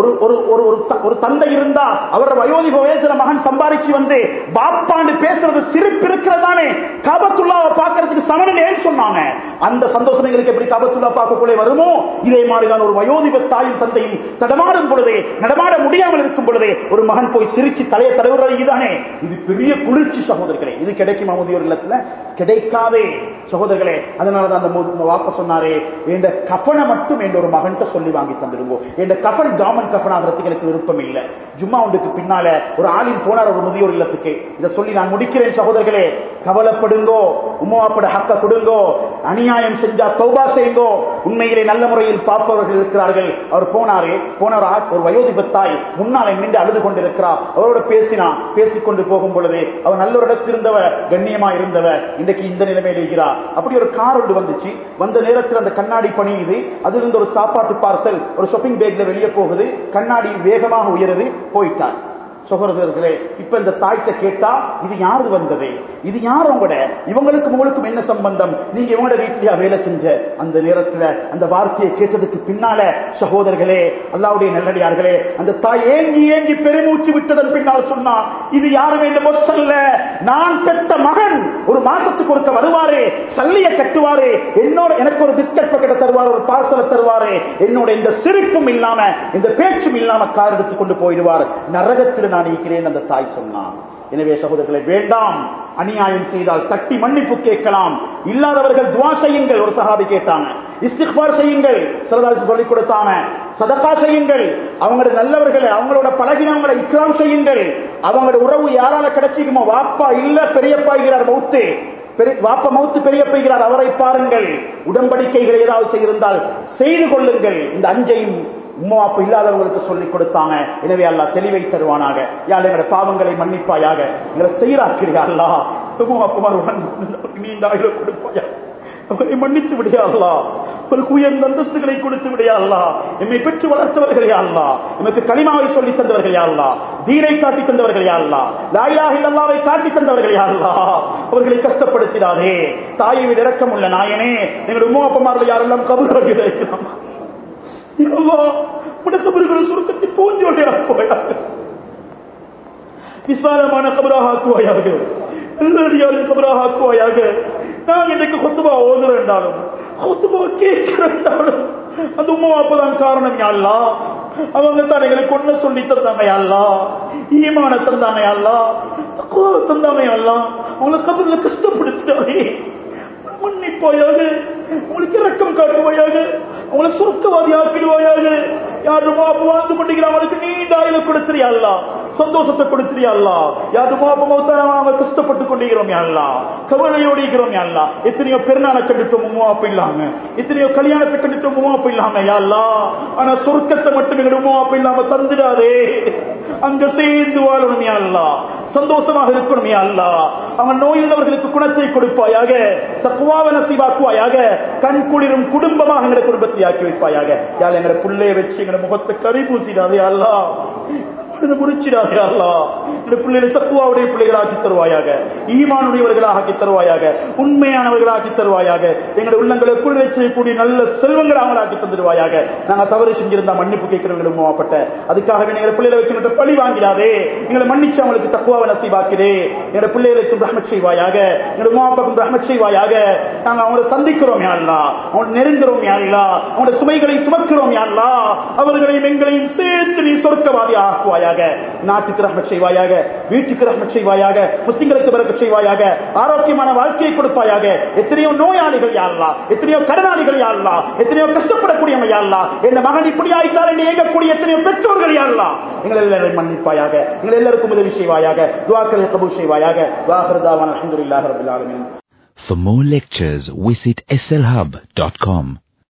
ஒரு தந்தை இருந்தா, அவரோட வயோதிப வயசுல மகன் சம்பாதிச்சு வந்து பாப்பாண்டு பேசுறது சிரிப்பு இருக்கிறதானே காபத்துல்லாவை பார்க்கறதுக்கு சமன் ஏன் சொன்னாங்க. அந்த சந்தோஷம் எங்களுக்கு எப்படி காபத்துல்லா பார்க்கக்குள்ளே வருமோ, இதே மாதிரிதான் ஒரு வயோதிப தாயும் தந்தையும் தடமாடும் பொழுதே, நடமாட முடியாமல் இருக்கும் பொழுதே ஒரு மகன் போய் சிரிச்சு தலையை தடவுறது, இதுதானே இது பெரிய குளிர்ச்சி. சகோதரர்களே, இது கிடைக்குமா முதியோர் இல்லத்துல? கிடைக்காதே சகோதரர்களே. அதனாலதான் அந்த வாப்ப சொன்னாரே, இந்த கஃபனை மட்டும் என்ற ஒரு மகன்கிட்ட சொல்லி வாங்கி தந்துருங்க. இந்த கஃபன் கவர்மெண்ட் கஃபன் ஆகிறதுக்கு எனக்கு விருப்பம் இல்லை. ஜும்மா ஒன்றுக்கு பின்னால ஒரு ஆளின் போனார் ஒரு முதியோர் இல்லத்துக்கு. இதை சொல்லி நான் முடிக்கிறேன். சகோதரர்களே, கவலைப்படுங்கோ, உம்மாப்பட ஹக்க கொடுங்கோ, அநியாயம் செஞ்சா தௌபா செய்யுங்கோ. உண்மையிலே நல்ல முறையில் பார்ப்பவர்கள் இருக்கிறார்கள். அவர் போனார் ஒரு வயோதிபத்தாய் முன்னாலே நின்று அழுது கொண்டிருக்கிறார். அவரோட பேசிக்கொண்டு போகும் பொழுது அவர் நல்ல ஒரு இடத்தில் இருந்தவர், கண்ணியமா இருந்தவர், இன்றைக்கு இந்த நிலைமையில் இருக்கிறார். அப்படி ஒரு கார் ஒன்று வந்துச்சு. வந்த நேரத்தில் அந்த கண்ணாடி பணியுது. அதிலிருந்து ஒரு சாப்பாட்டு பார்சல் ஒரு ஷாப்பிங் பேக்ல வெளியே போகுது. கண்ணாடி வேகமாக உயருது. போயிட்டார். சகோதரர்களே, இப்ப இந்த தாய்த்த கேட்டா, இது யாரு வந்தது, இது யார் உங்களோட, இவங்களுக்கும் உங்களுக்கும் என்ன சம்பந்தம், நீங்க இவங்களோட வீட்டிலேயா வேலை செஞ்ச? அந்த நேரத்தில் அந்த வார்த்தையை கேட்டதுக்கு பின்னால சகோதரர்களே, அல்லாஹ்வுடைய நல்லடியார்களே, அந்த தாய் ஏங்கி ஏங்கி பெருமூச்சு விட்டதன் பின்னால் சொன்னா, இது யாரும் என்ன மொசல்ல, நான் பெற்ற மகன் ஒரு மாசத்துக்கு ஒருக்க வருவாரே, சல்லிய கட்டுவாரே, என்னோட எனக்கு ஒரு பிஸ்கட் பக்கெட்டை தருவார், ஒரு பார்சலை தருவாரே, என்னோட இந்த சிரிப்பும் இல்லாம இந்த பேச்சும் இல்லாம கார் எடுத்துக்கொண்டு போயிடுவார், நரகத்தில் நான் இருக்கிறேன் அந்த தாய் சொன்னான். எனவே சகோதரர்களை, வேண்டாம், அநியாயம் செய்தால் தட்டி மன்னிப்பு கேட்கலாம். இல்லாதவர்கள் துஆ செய்யுங்கள். ஒரு சஹாபி கேட்டாங்க, இஸ்திக்பார் செய்யுங்கள், ஸல்லல்லாஹு சொல்லிக் கொடுத்தாங்க, சதகா செய்யுங்கள், அவங்களோட நல்லவர்களை, அவங்களோட பழகினவங்களை இக்ராம் செய்யுங்கள். அவங்களோட உறவு யாரால கிடைச்சிக்குமோ, வாப்பா இல்ல பெரியப்பா இருக்கிறார் மௌத்து, வாப்பா மௌத்து பெரியப்பா இருக்கிறார், அவரை பாருங்கள். உடன்படிக்கைகள் ஏதாவது செய்திருந்தால் செய்து கொள்ளுங்கள். இந்த அஞ்சையும் உம்மா அப்ப இல்லாதவங்களுக்கு சொல்லிக் கொடுத்தாங்க. எனவே அல்லாஹ் தெளிவை தருவானாக. யாழ் எங்களோட பாவங்களை மன்னிப்பாயாக, எங்களை செய்யறாக்கிறியா அல்லாஹ், உம்மா அப்பா நீண்ட ஆயுளை கொடுப்பாயா, அவரை மன்னித்து விடையா அல்லாஹ், அவருக்கு உயர்ந்த அந்தஸ்துகளை கொடுத்து விடையா அல்லாஹ், எம்மை பெற்று வளர்த்தவர்கள் யா அல்லாஹ், எமக்கு கலிமாவை சொல்லி தந்தவர்கள் யா அல்லாஹ், தீனை காட்டி தந்தவர்கள் யா அல்லாஹ், லா இலாஹ இல்லல்லாஹ்வை காட்டி தந்தவர்கள் யா அல்லாஹ், அவர்களை கஷ்டப்படுத்திடாதே. தாயை விட இரக்கம் உள்ள நாயனே, எங்களுடைய உம்மா அப்பமார்கள் யாரெல்லாம் கபூராக இருக்கிறான், சுருக்கத்தை பூஞ்சோடையாக விசாலமான கபராக ஆக்குவாயாக, கபராக ஆக்குவாயாக. நாங்க இன்னைக்கு கொத்துபா ஓதுறாலும் கொத்துபா கேட்கிறாலும் அந்த உம்மா அப்பதான் காரணம் யா அல்லாஹ். அவங்க தான் எங்களுக்கு ஒன்ன சொல்லி தந்தாங்க யா அல்லாஹ், ஈமான தந்தாங்க யா அல்லாஹ், தக்வா தந்தாங்க யா அல்லாஹ். அவங்களை கபர்ல கஷ்டப்படுத்திட்டாரே, மன்னிப்பாயாக, உங்களுக்கு இரக்கம் காட்டுவாயாக, உங்களை சுருக்கவாதி ஆக்கிடுவாயாக. யாருமா வாழ்ந்து கொண்டிருக்கிறான், அவனுக்கு நீண்ட ஆயுள கொடுத்துறியா அல்லாஹ், சந்தோஷத்தை கொடுத்துறியா அல்லாஹ். யாருமா அவங்க கஷ்டப்பட்டு கொண்டிருக்கிறோம் யா அல்லாஹ், கவலையோடு இருக்கிறோம் யா அல்லாஹ். எத்தனையோ பெருநாளை கண்டுட்டோம் உம்மா அப்ப இல்லாம, எத்தனையோ கல்யாணத்தை கண்டுட்டோம் உம்மா அப்ப இல்லாம யா அல்லாஹ். ஆனா சொர்க்கத்தை மட்டும் எங்க உம்மா அப்ப இல்லாம தந்துடாதே, அங்க சேர்ந்து வாழணும் யா அல்லாஹ், சந்தோஷமாக இருக்கணும் யா அல்லாஹ். அவன் நோயுள்ளவர்களுக்கு குணத்தை கொடுப்பாயாக, தக்வாவை நசீபாக்குவாயாக, கண் குளிரும் குடும்பமாக எங்களை குடும்பத்தை ஆக்கி வைப்பாயாக. யாழ் எங்களை புள்ளைய வச்சு எங்களை முகத்தை கறி பூசிடாதே யா அல்லாஹ். முடிச்சிடாதே அல்லாஹ். இந்த பிள்ளைகளை தக்குவாவுடைய பிள்ளைகளாக்கி தருவாயாக, ஈமானுடையவர்களாக்கி தருவாயாக, உண்மையானவர்களாக்கி தருவாயாக. எங்களுடைய உள்ளங்களை குளிர செய்யக்கூடிய நல்ல செல்வங்களை அவங்களாக்கி தந்துடுவாயாக. நாங்க தவறு செஞ்சிருந்தா மன்னிப்பு கேட்கிறவங்களும் மூவப்பட்ட அதுக்காகவே எங்களை பிள்ளைகளை வச்சு பழி வாங்கிடாதே. எங்களை மன்னிச்சு அவங்களுக்கு தக்குவாவை நசீபாக்குதே. எங்களுடைய பிள்ளைகளுக்கும் ரஹ்மத் செய்வாயாக, எங்களுடைய மூவாப்பாக்கும் ரஹ்மத் செய்வாயாக. நாங்க அவங்களை சந்திக்கிறோம் யா அல்லாஹ், அவங்களை நெருங்குறோம் யா அல்லாஹ், அவங்களுடைய சுமைகளை சுமக்கிறோம் யா அல்லாஹ். அவர்களையும் எங்களையும் சேர்த்து நீ சொர்க்கவாதி ஆக்குவாயாக. நாட்டுக்கு ரஹ்மத் செய்வாயாக, வீட்டுக்கு ரஹ்மத் செய்வாயாக, முஸ்லிம்களுக்கு பரக்கத் செய்வாயாக, ஆரோக்கியமான வாழ்க்கையை கொடுப்பாயாக. எத்தனையோ நோயாளிகள் யா அல்லாஹ், எத்தனையோ கடனாளிகள் யா அல்லாஹ், எத்தனையோ கஷ்டப்படக்கூடியவங்க யா அல்லாஹ், என் மகன் இப்படி ஆயிட்டார் என்று ஏங்கக்கூடிய எத்தனையோ பெற்றோர்கள் யா அல்லாஹ், எங்கள் எல்லாரையும் மன்னிப்பாயாக, எங்கள் எல்லாருக்கும் உதவி செய்வாயாக, துஆக்களை கபூல் செய்வாயாக. வாஹிர் தாவானா அல்ஹம்துலில்லாஹி ரப்பில் ஆலமீன். For more lectures, visit slhub.com.